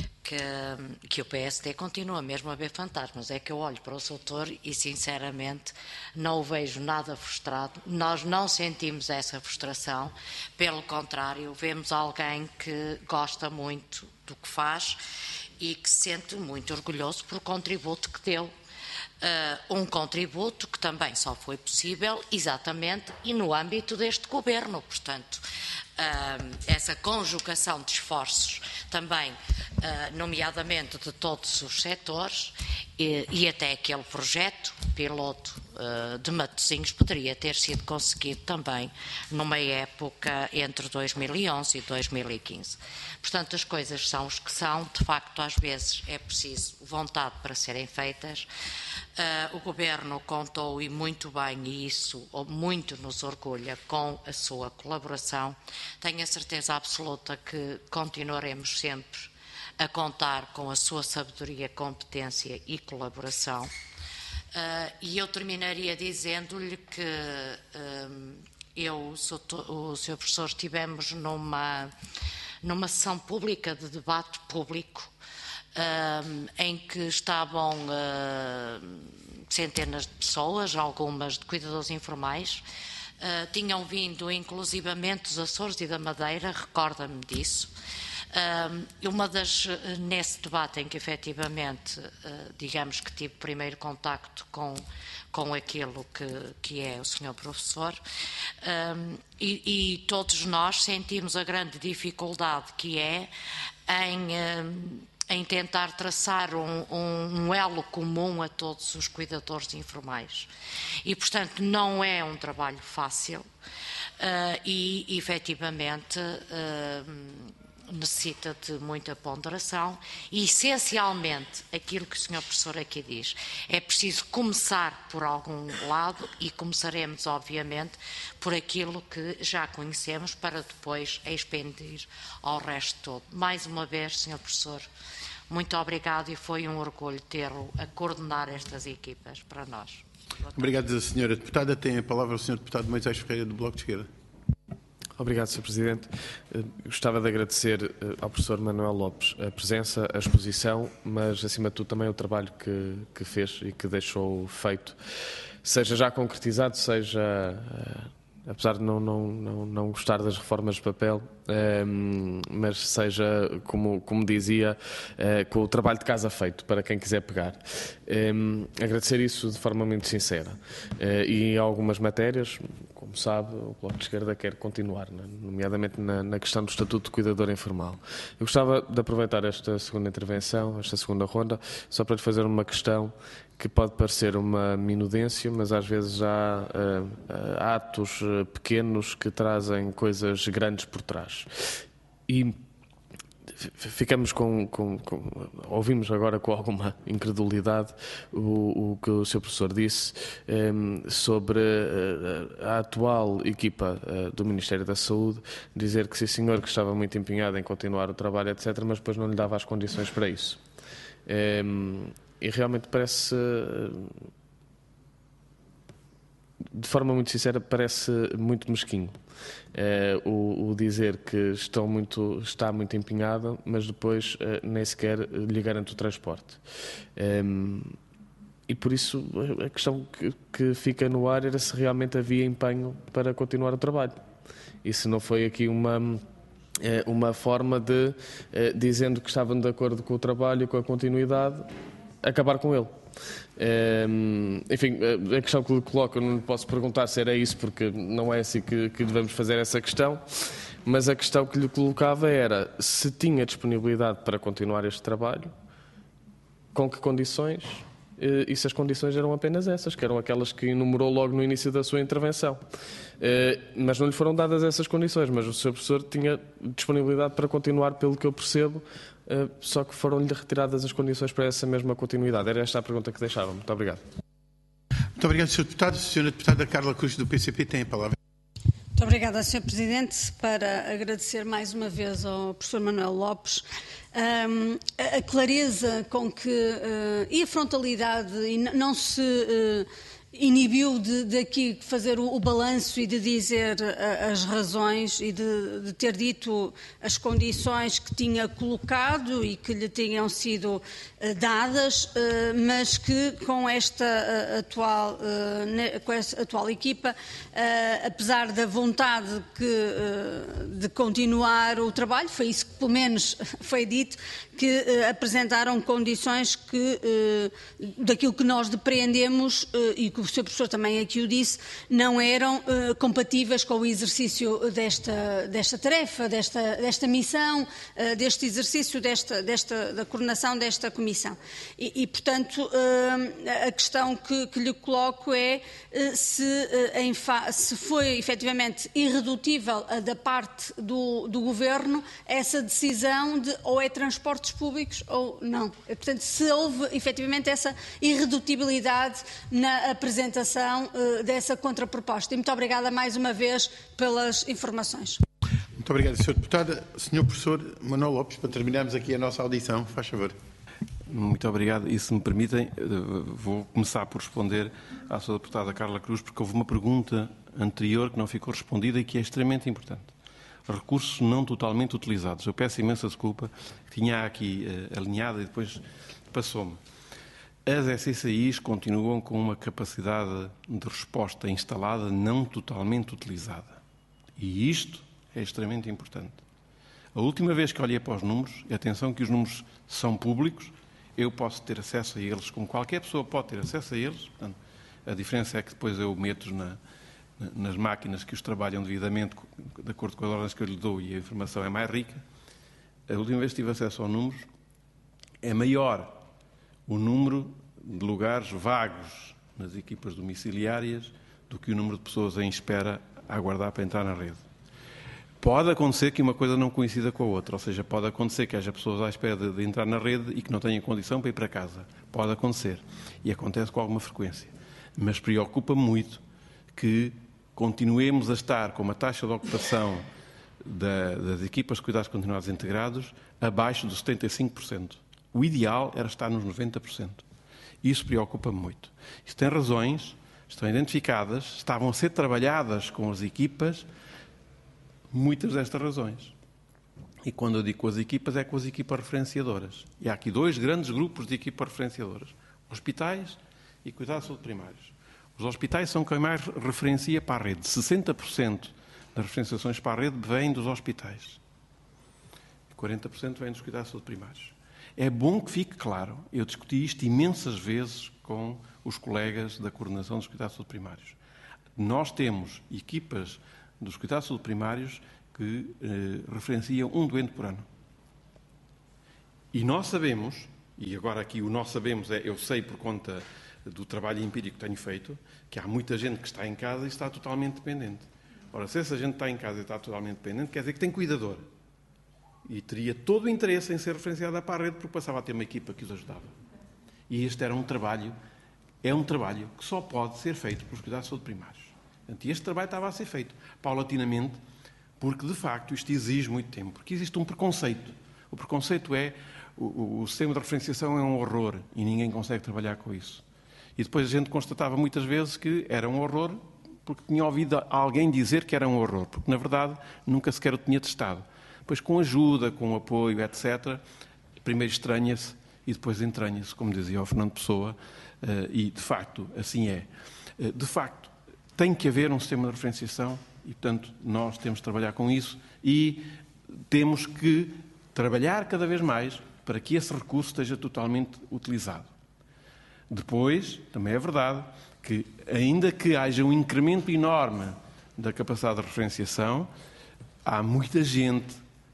que o PSD continua mesmo a ver fantasmas. É que eu olho para o Soutor e, sinceramente, não o vejo nada frustrado. Nós não sentimos essa frustração. Pelo contrário, vemos alguém que gosta muito do que faz e que se sente muito orgulhoso por o contributo que deu. Um contributo que também só foi possível exatamente e no âmbito deste Governo. Portanto, essa conjugação de esforços também, nomeadamente de todos os setores e até aquele projeto piloto de Matosinhos poderia ter sido conseguido também numa época entre 2011 e 2015. Portanto, as coisas são os que são. De facto, às vezes é preciso vontade para serem feitas. O Governo contou, e muito bem, e isso muito nos orgulha, com a sua colaboração. Tenho a certeza absoluta que continuaremos sempre a contar com a sua sabedoria, competência e colaboração. E eu terminaria dizendo-lhe que o Sr. Professor, estivemos numa sessão pública de debate público em que estavam centenas de pessoas, algumas de cuidadores informais, tinham vindo inclusivamente dos Açores e da Madeira, recorda-me disso. Nesse debate em que efetivamente, digamos que tive primeiro contacto com aquilo que é o Sr. Professor, e todos nós sentimos a grande dificuldade que é em tentar traçar um elo comum a todos os cuidadores informais. E, portanto, não é um trabalho fácil e, efetivamente, necessita de muita ponderação e, essencialmente, aquilo que o Sr. Professor aqui diz, é preciso começar por algum lado e começaremos, obviamente, por aquilo que já conhecemos para depois expandir ao resto todo. Mais uma vez, Sr. Professor, muito obrigado e foi um orgulho tê-lo a coordenar estas equipas para nós. Obrigado, Sra. Deputada. Tem a palavra o Sr. Deputado Moisés Ferreira, do Bloco de Esquerda. Obrigado, Sr. Presidente. Gostava de agradecer ao professor Manuel Lopes a presença, a exposição, mas, acima de tudo, também o trabalho que fez e que deixou feito, seja já concretizado, seja, apesar de não gostar das reformas de papel, mas seja, como dizia, com o trabalho de casa feito, para quem quiser pegar. Agradecer isso de forma muito sincera. E em algumas matérias, como sabe, o Bloco de Esquerda quer continuar, nomeadamente na questão do Estatuto de Cuidador Informal. Eu gostava de aproveitar esta segunda intervenção, esta segunda ronda, só para lhe fazer uma questão que pode parecer uma minudência, mas às vezes há atos pequenos que trazem coisas grandes por trás. E ficamos ouvimos agora com alguma incredulidade o que o Sr. Professor disse sobre a atual equipa do Ministério da Saúde, dizer que sim senhor, que estava muito empenhado em continuar o trabalho, etc., mas depois não lhe dava as condições para isso. E realmente parece, de forma muito sincera, parece muito mesquinho o dizer que está muito empenhado, mas depois nem sequer lhe garante o transporte. E por isso a questão que fica no ar era se realmente havia empenho para continuar o trabalho. E se não foi aqui uma forma de, dizendo que estavam de acordo com o trabalho e com a continuidade, acabar com ele. Enfim, a questão que lhe coloco, eu não lhe posso perguntar se era isso, porque não é assim que devemos fazer essa questão, mas a questão que lhe colocava era se tinha disponibilidade para continuar este trabalho, com que condições, e se as condições eram apenas essas, que eram aquelas que enumerou logo no início da sua intervenção. Mas não lhe foram dadas essas condições, mas o Sr. Professor tinha disponibilidade para continuar, pelo que eu percebo, só que foram-lhe retiradas as condições para essa mesma continuidade. Era esta a pergunta que deixava. Muito obrigado. Muito obrigado, Sr. Deputado. A Sra. Deputada Carla Cruz, do PCP, tem a palavra. Muito obrigada, Sr. Presidente, para agradecer mais uma vez ao professor Manuel Lopes a clareza com que e a frontalidade, e não se inibiu de aqui fazer o balanço e de dizer as razões e de ter dito as condições que tinha colocado e que lhe tinham sido dadas, mas que com esta atual equipa, apesar da vontade de continuar o trabalho, foi isso que pelo menos foi dito, que apresentaram condições que, daquilo que nós depreendemos, e que o Sr. Professor também aqui o disse, não eram compatíveis com o exercício desta tarefa, desta missão, deste exercício, da coordenação desta comissão. E portanto, a questão que lhe coloco é se foi efetivamente irredutível da parte do Governo essa decisão de ou é transportes públicos ou não. Portanto, se houve efetivamente essa irredutibilidade na apresentação dessa contraproposta. E muito obrigada mais uma vez pelas informações. Muito obrigado, Sr. Deputada. Sr. Professor Manuel Lopes, para terminarmos aqui a nossa audição, faz favor. Muito obrigado. E se me permitem, vou começar por responder à sua deputada Carla Cruz, porque houve uma pergunta anterior que não ficou respondida e que é extremamente importante. Recursos não totalmente utilizados. Eu peço imensa desculpa, tinha aqui alinhada e depois passou-me. As SCIs continuam com uma capacidade de resposta instalada não totalmente utilizada. E isto é extremamente importante. A última vez que olhei para os números, e atenção que os números são públicos, eu posso ter acesso a eles, como qualquer pessoa pode ter acesso a eles. Portanto, a diferença é que depois eu meto nas máquinas que os trabalham devidamente, de acordo com as ordens que eu lhe dou, e a informação é mais rica. A última vez que tive acesso aos números, é maior o número de lugares vagos nas equipas domiciliárias do que o número de pessoas em espera a aguardar para entrar na rede. Pode acontecer que uma coisa não coincida com a outra, ou seja, pode acontecer que haja pessoas à espera de entrar na rede e que não tenham condição para ir para casa. Pode acontecer. E acontece com alguma frequência. Mas preocupa-me muito que continuemos a estar com uma taxa de ocupação das equipas de cuidados continuados integrados abaixo dos 75%. O ideal era estar nos 90%. Isso preocupa-me muito. Isso tem razões, estão identificadas, estavam a ser trabalhadas com as equipas, muitas destas razões. E quando eu digo com as equipas, é com as equipas referenciadoras. E há aqui dois grandes grupos de equipas referenciadoras. Hospitais e cuidados de saúde primários. Os hospitais são quem mais referencia para a rede. 60% das referenciações para a rede vêm dos hospitais. E 40% vêm dos cuidados de saúde primários. É bom que fique claro, eu discuti isto imensas vezes com os colegas da coordenação dos cuidados de saúde primários. Nós temos equipas dos cuidados de saúde primários que referenciam um doente por ano. E nós sabemos, e agora aqui o nós sabemos é, eu sei por conta do trabalho empírico que tenho feito, que há muita gente que está em casa e está totalmente dependente. Ora, se essa gente está em casa e está totalmente dependente, quer dizer que tem cuidador. E teria todo o interesse em ser referenciada para a rede, porque passava a ter uma equipa que os ajudava. E este era um trabalho, é um trabalho que só pode ser feito pelos cuidados de saúde primários. Portanto, este trabalho estava a ser feito paulatinamente, porque de facto isto exige muito tempo, porque existe um preconceito. O preconceito é, o sistema de referenciação é um horror e ninguém consegue trabalhar com isso. E depois a gente constatava muitas vezes que era um horror porque tinha ouvido alguém dizer que era um horror, porque na verdade nunca sequer o tinha testado. Depois, com ajuda, com apoio, etc., primeiro estranha-se e depois entranha-se, como dizia o Fernando Pessoa, e de facto assim é. De facto, tem que haver um sistema de referenciação e, portanto, nós temos de trabalhar com isso e temos que trabalhar cada vez mais para que esse recurso esteja totalmente utilizado. Depois, também é verdade que, ainda que haja um incremento enorme da capacidade de referenciação, há muita gente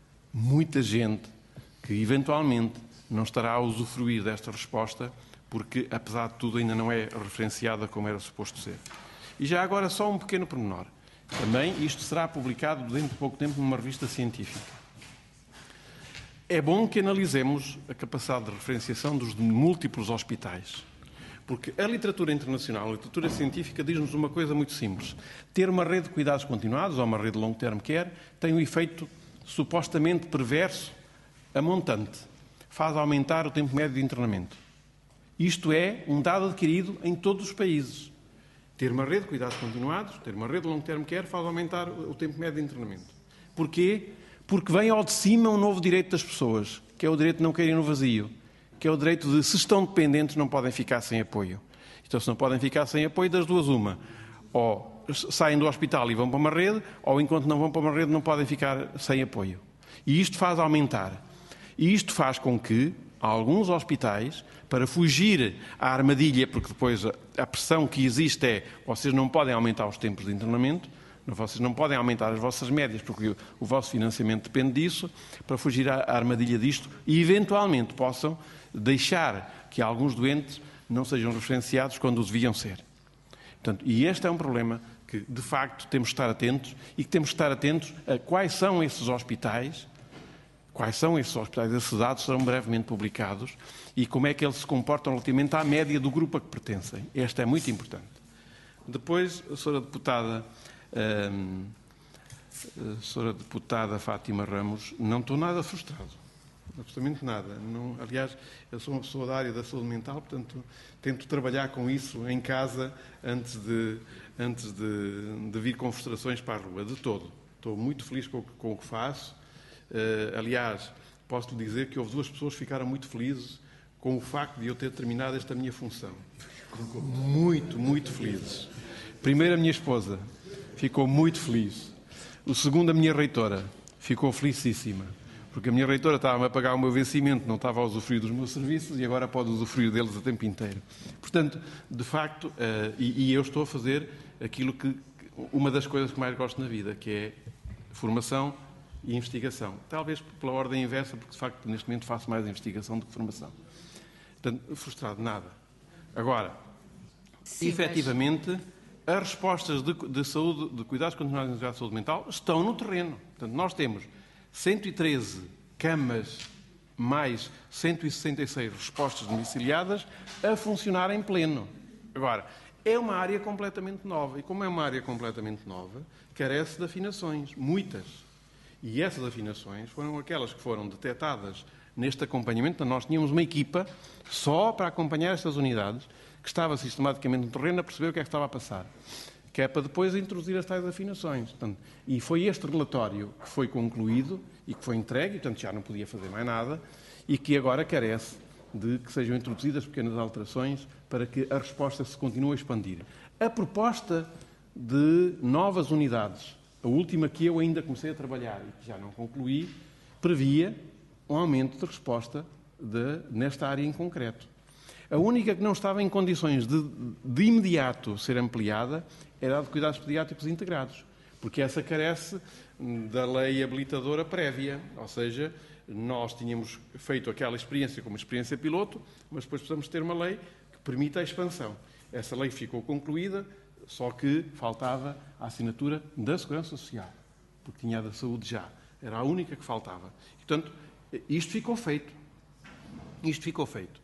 que eventualmente não estará a usufruir desta resposta porque, apesar de tudo, ainda não é referenciada como era suposto ser. E já agora só um pequeno pormenor. Também isto será publicado dentro de pouco tempo numa revista científica. É bom que analisemos a capacidade de referenciação dos múltiplos hospitais. Porque a literatura internacional, a literatura científica, diz-nos uma coisa muito simples. Ter uma rede de cuidados continuados, ou uma rede de long-term care, tem um efeito supostamente perverso a montante. Faz aumentar o tempo médio de internamento. Isto é um dado adquirido em todos os países. Ter uma rede de cuidados continuados, ter uma rede de long-term care, faz aumentar o tempo médio de internamento. Porquê? Porque vem ao de cima um novo direito das pessoas, que é o direito de não caírem no vazio, que é o direito de, se estão dependentes, não podem ficar sem apoio. Então, se não podem ficar sem apoio, das duas uma. Ou saem do hospital e vão para uma rede, ou enquanto não vão para uma rede não podem ficar sem apoio. E isto faz aumentar. E isto faz com que alguns hospitais, para fugir à armadilha, porque depois a pressão que existe é vocês não podem aumentar os tempos de internamento, vocês não podem aumentar as vossas médias, porque o vosso financiamento depende disso, para fugir à armadilha disto e, eventualmente, possam deixar que alguns doentes não sejam referenciados quando os deviam ser. Portanto, e este é um problema que, de facto, temos de estar atentos e que temos de estar atentos a quais são esses hospitais. Esses dados serão brevemente publicados e como é que eles se comportam relativamente à média do grupo a que pertencem. Esta é muito importante. Depois, a Sra. Deputada Fátima Ramos, não estou nada frustrado. absolutamente nada. Não, aliás, eu sou uma pessoa da área da saúde mental, portanto, tento trabalhar com isso em casa antes de vir com frustrações para a rua, de todo. Estou muito feliz com o que faço. Aliás, posso lhe dizer que houve 2 pessoas que ficaram muito felizes com o facto de eu ter terminado esta minha função. Muito, muito felizes. Primeiro, a minha esposa ficou muito feliz. O segundo, a minha reitora, ficou felicíssima. Porque a minha reitora estava-me a pagar o meu vencimento, não estava a usufruir dos meus serviços e agora pode usufruir deles o tempo inteiro. Portanto, de facto, e eu estou a fazer aquilo uma das coisas que mais gosto na vida, que é formação e investigação. Talvez pela ordem inversa, porque de facto neste momento faço mais investigação do que formação. Portanto, frustrado, nada. Agora, sim, efetivamente, as respostas de saúde, de cuidados continuados de saúde mental estão no terreno. Portanto, nós temos 113 camas mais 166 respostas domiciliadas a funcionar em pleno. Agora, é uma área completamente nova. E como é uma área completamente nova, carece de afinações, muitas. E essas afinações foram aquelas que foram detectadas neste acompanhamento. Nós tínhamos uma equipa só para acompanhar estas unidades, que estava sistematicamente no terreno a perceber o que é que estava a passar, que é para depois introduzir as tais afinações. Portanto, e foi este relatório que foi concluído e que foi entregue, e portanto já não podia fazer mais nada, e que agora carece de que sejam introduzidas pequenas alterações para que a resposta se continue a expandir. A proposta de novas unidades, a última que eu ainda comecei a trabalhar e que já não concluí, previa um aumento de resposta nesta área em concreto. A única que não estava em condições de imediato ser ampliada era a de cuidados pediátricos integrados, porque essa carece da lei habilitadora prévia, ou seja, nós tínhamos feito aquela experiência como experiência piloto, mas depois precisamos ter uma lei que permita a expansão. Essa lei ficou concluída, só que faltava a assinatura da Segurança Social, porque tinha a da saúde já. Era a única que faltava. Portanto, isto ficou feito. Isto ficou feito.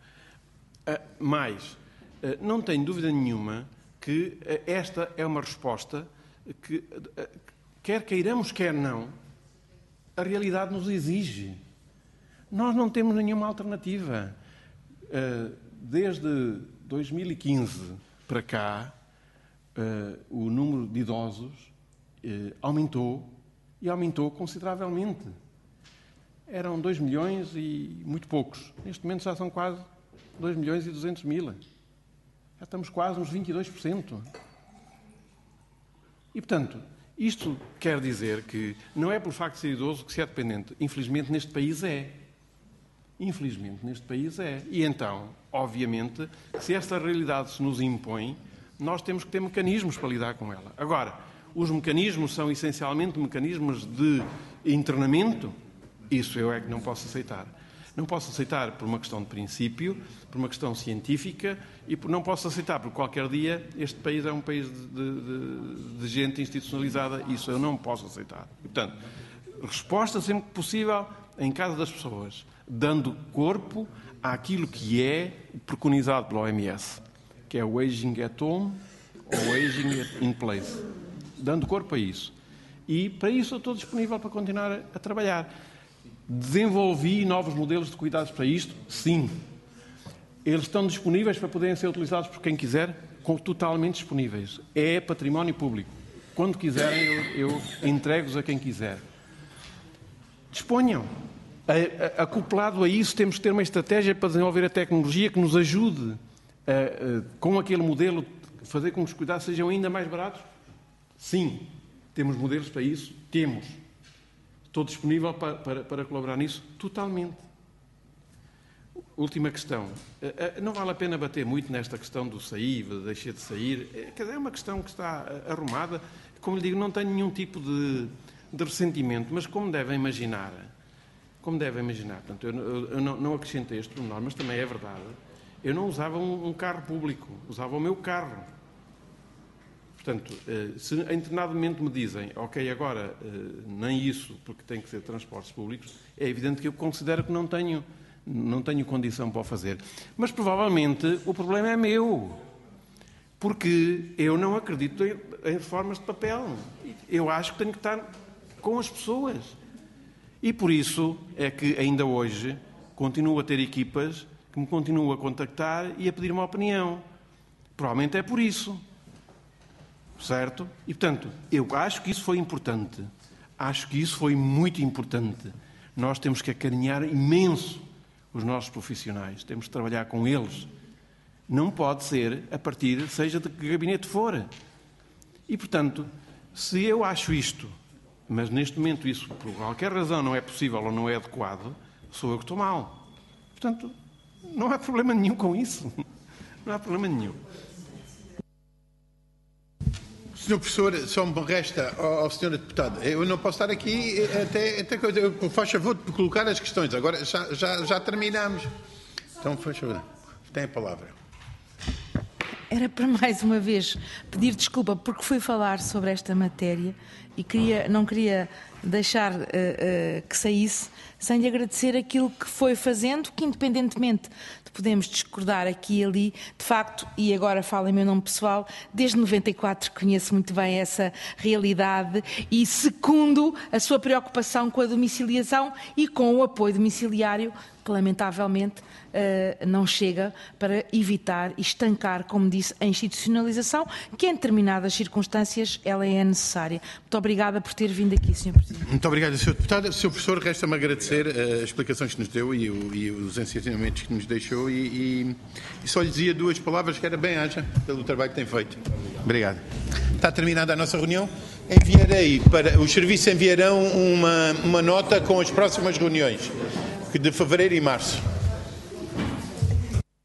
Mas não tenho dúvida nenhuma que esta é uma resposta que, quer queiramos, quer não, a realidade nos exige. Nós não temos nenhuma alternativa. Desde 2015 para cá, o número de idosos aumentou, e aumentou consideravelmente. Eram 2 milhões e muito poucos. Neste momento já são quase 2 milhões e 200 mil. Já estamos quase nos 22%. E, portanto, isto quer dizer que não é pelo facto de ser idoso que se é dependente. Infelizmente, neste país é. Infelizmente, neste país é. E então, obviamente, se esta realidade se nos impõe, nós temos que ter mecanismos para lidar com ela. Agora, os mecanismos são essencialmente mecanismos de internamento. Isso eu é que não posso aceitar. Não posso aceitar por uma questão de princípio, por uma questão científica e não posso aceitar porque qualquer dia este país é um país de gente institucionalizada. Isso eu não posso aceitar. E, portanto, resposta sempre que possível em casa das pessoas, dando corpo àquilo que é preconizado pela OMS, que é o aging at home ou aging in place. Dando corpo a isso. E para isso eu estou disponível para continuar a trabalhar. Desenvolvi novos modelos de cuidados para isto? Sim. Eles estão disponíveis para poderem ser utilizados por quem quiser? Totalmente disponíveis. É património público. Quando quiserem, eu entrego-os a quem quiser. Disponham. Acoplado a isso, temos que ter uma estratégia para desenvolver a tecnologia que nos ajude com aquele modelo, fazer com que os cuidados sejam ainda mais baratos? Sim. Temos modelos para isso? Temos. Estou disponível para colaborar nisso? Totalmente. Última questão. Não vale a pena bater muito nesta questão do sair, deixar de sair. É uma questão que está arrumada. Como lhe digo, não tenho nenhum tipo de ressentimento, mas como devem imaginar, portanto, eu não acrescentei este pormenor, mas também é verdade, eu não usava um carro público, usava o meu carro. Portanto, se em determinado momento me dizem, ok, agora nem isso, porque tem que ser transportes públicos, é evidente que eu considero que não tenho condição para o fazer. Mas provavelmente o problema é meu, porque eu não acredito em reformas de papel. Eu acho que tenho que estar com as pessoas. E por isso é que ainda hoje continuo a ter equipas que me continuam a contactar e a pedir uma opinião. Provavelmente é por isso. Certo? E, portanto, eu acho que isso foi importante. Acho que isso foi muito importante. Nós temos que acarinhar imenso os nossos profissionais. Temos que trabalhar com eles. Não pode ser a partir, seja de que gabinete for. E, portanto, se eu acho isto, mas neste momento isso, por qualquer razão, não é possível ou não é adequado, sou eu que estou mal. Portanto, não há problema nenhum com isso. Não há problema nenhum. Sr. Professor, só me resta ao Sr. Deputado. Eu não posso estar aqui até coisa. Faz favor de colocar as questões. Agora já terminamos. Então, faz favor. Tem a palavra. Era para mais uma vez pedir desculpa porque fui falar sobre esta matéria e não queria deixar que saísse sem lhe agradecer aquilo que foi fazendo, que independentemente de podermos discordar aqui e ali, de facto, e agora falo em meu nome pessoal, desde 94 conheço muito bem essa realidade e secundo a sua preocupação com a domiciliação e com o apoio domiciliário, que lamentavelmente não chega para evitar e estancar, como disse, a institucionalização, que em determinadas circunstâncias ela é necessária. Muito obrigada por ter vindo aqui, Sr. Presidente. Muito obrigado, Sr. Deputado. Sr. Professor, resta-me agradecer as explicações que nos deu e os ensinamentos que nos deixou e só lhe dizia duas palavras que era bem-aja pelo trabalho que tem feito. Obrigado. Está terminada a nossa reunião. Os serviços enviarão uma nota com as próximas reuniões de fevereiro e março.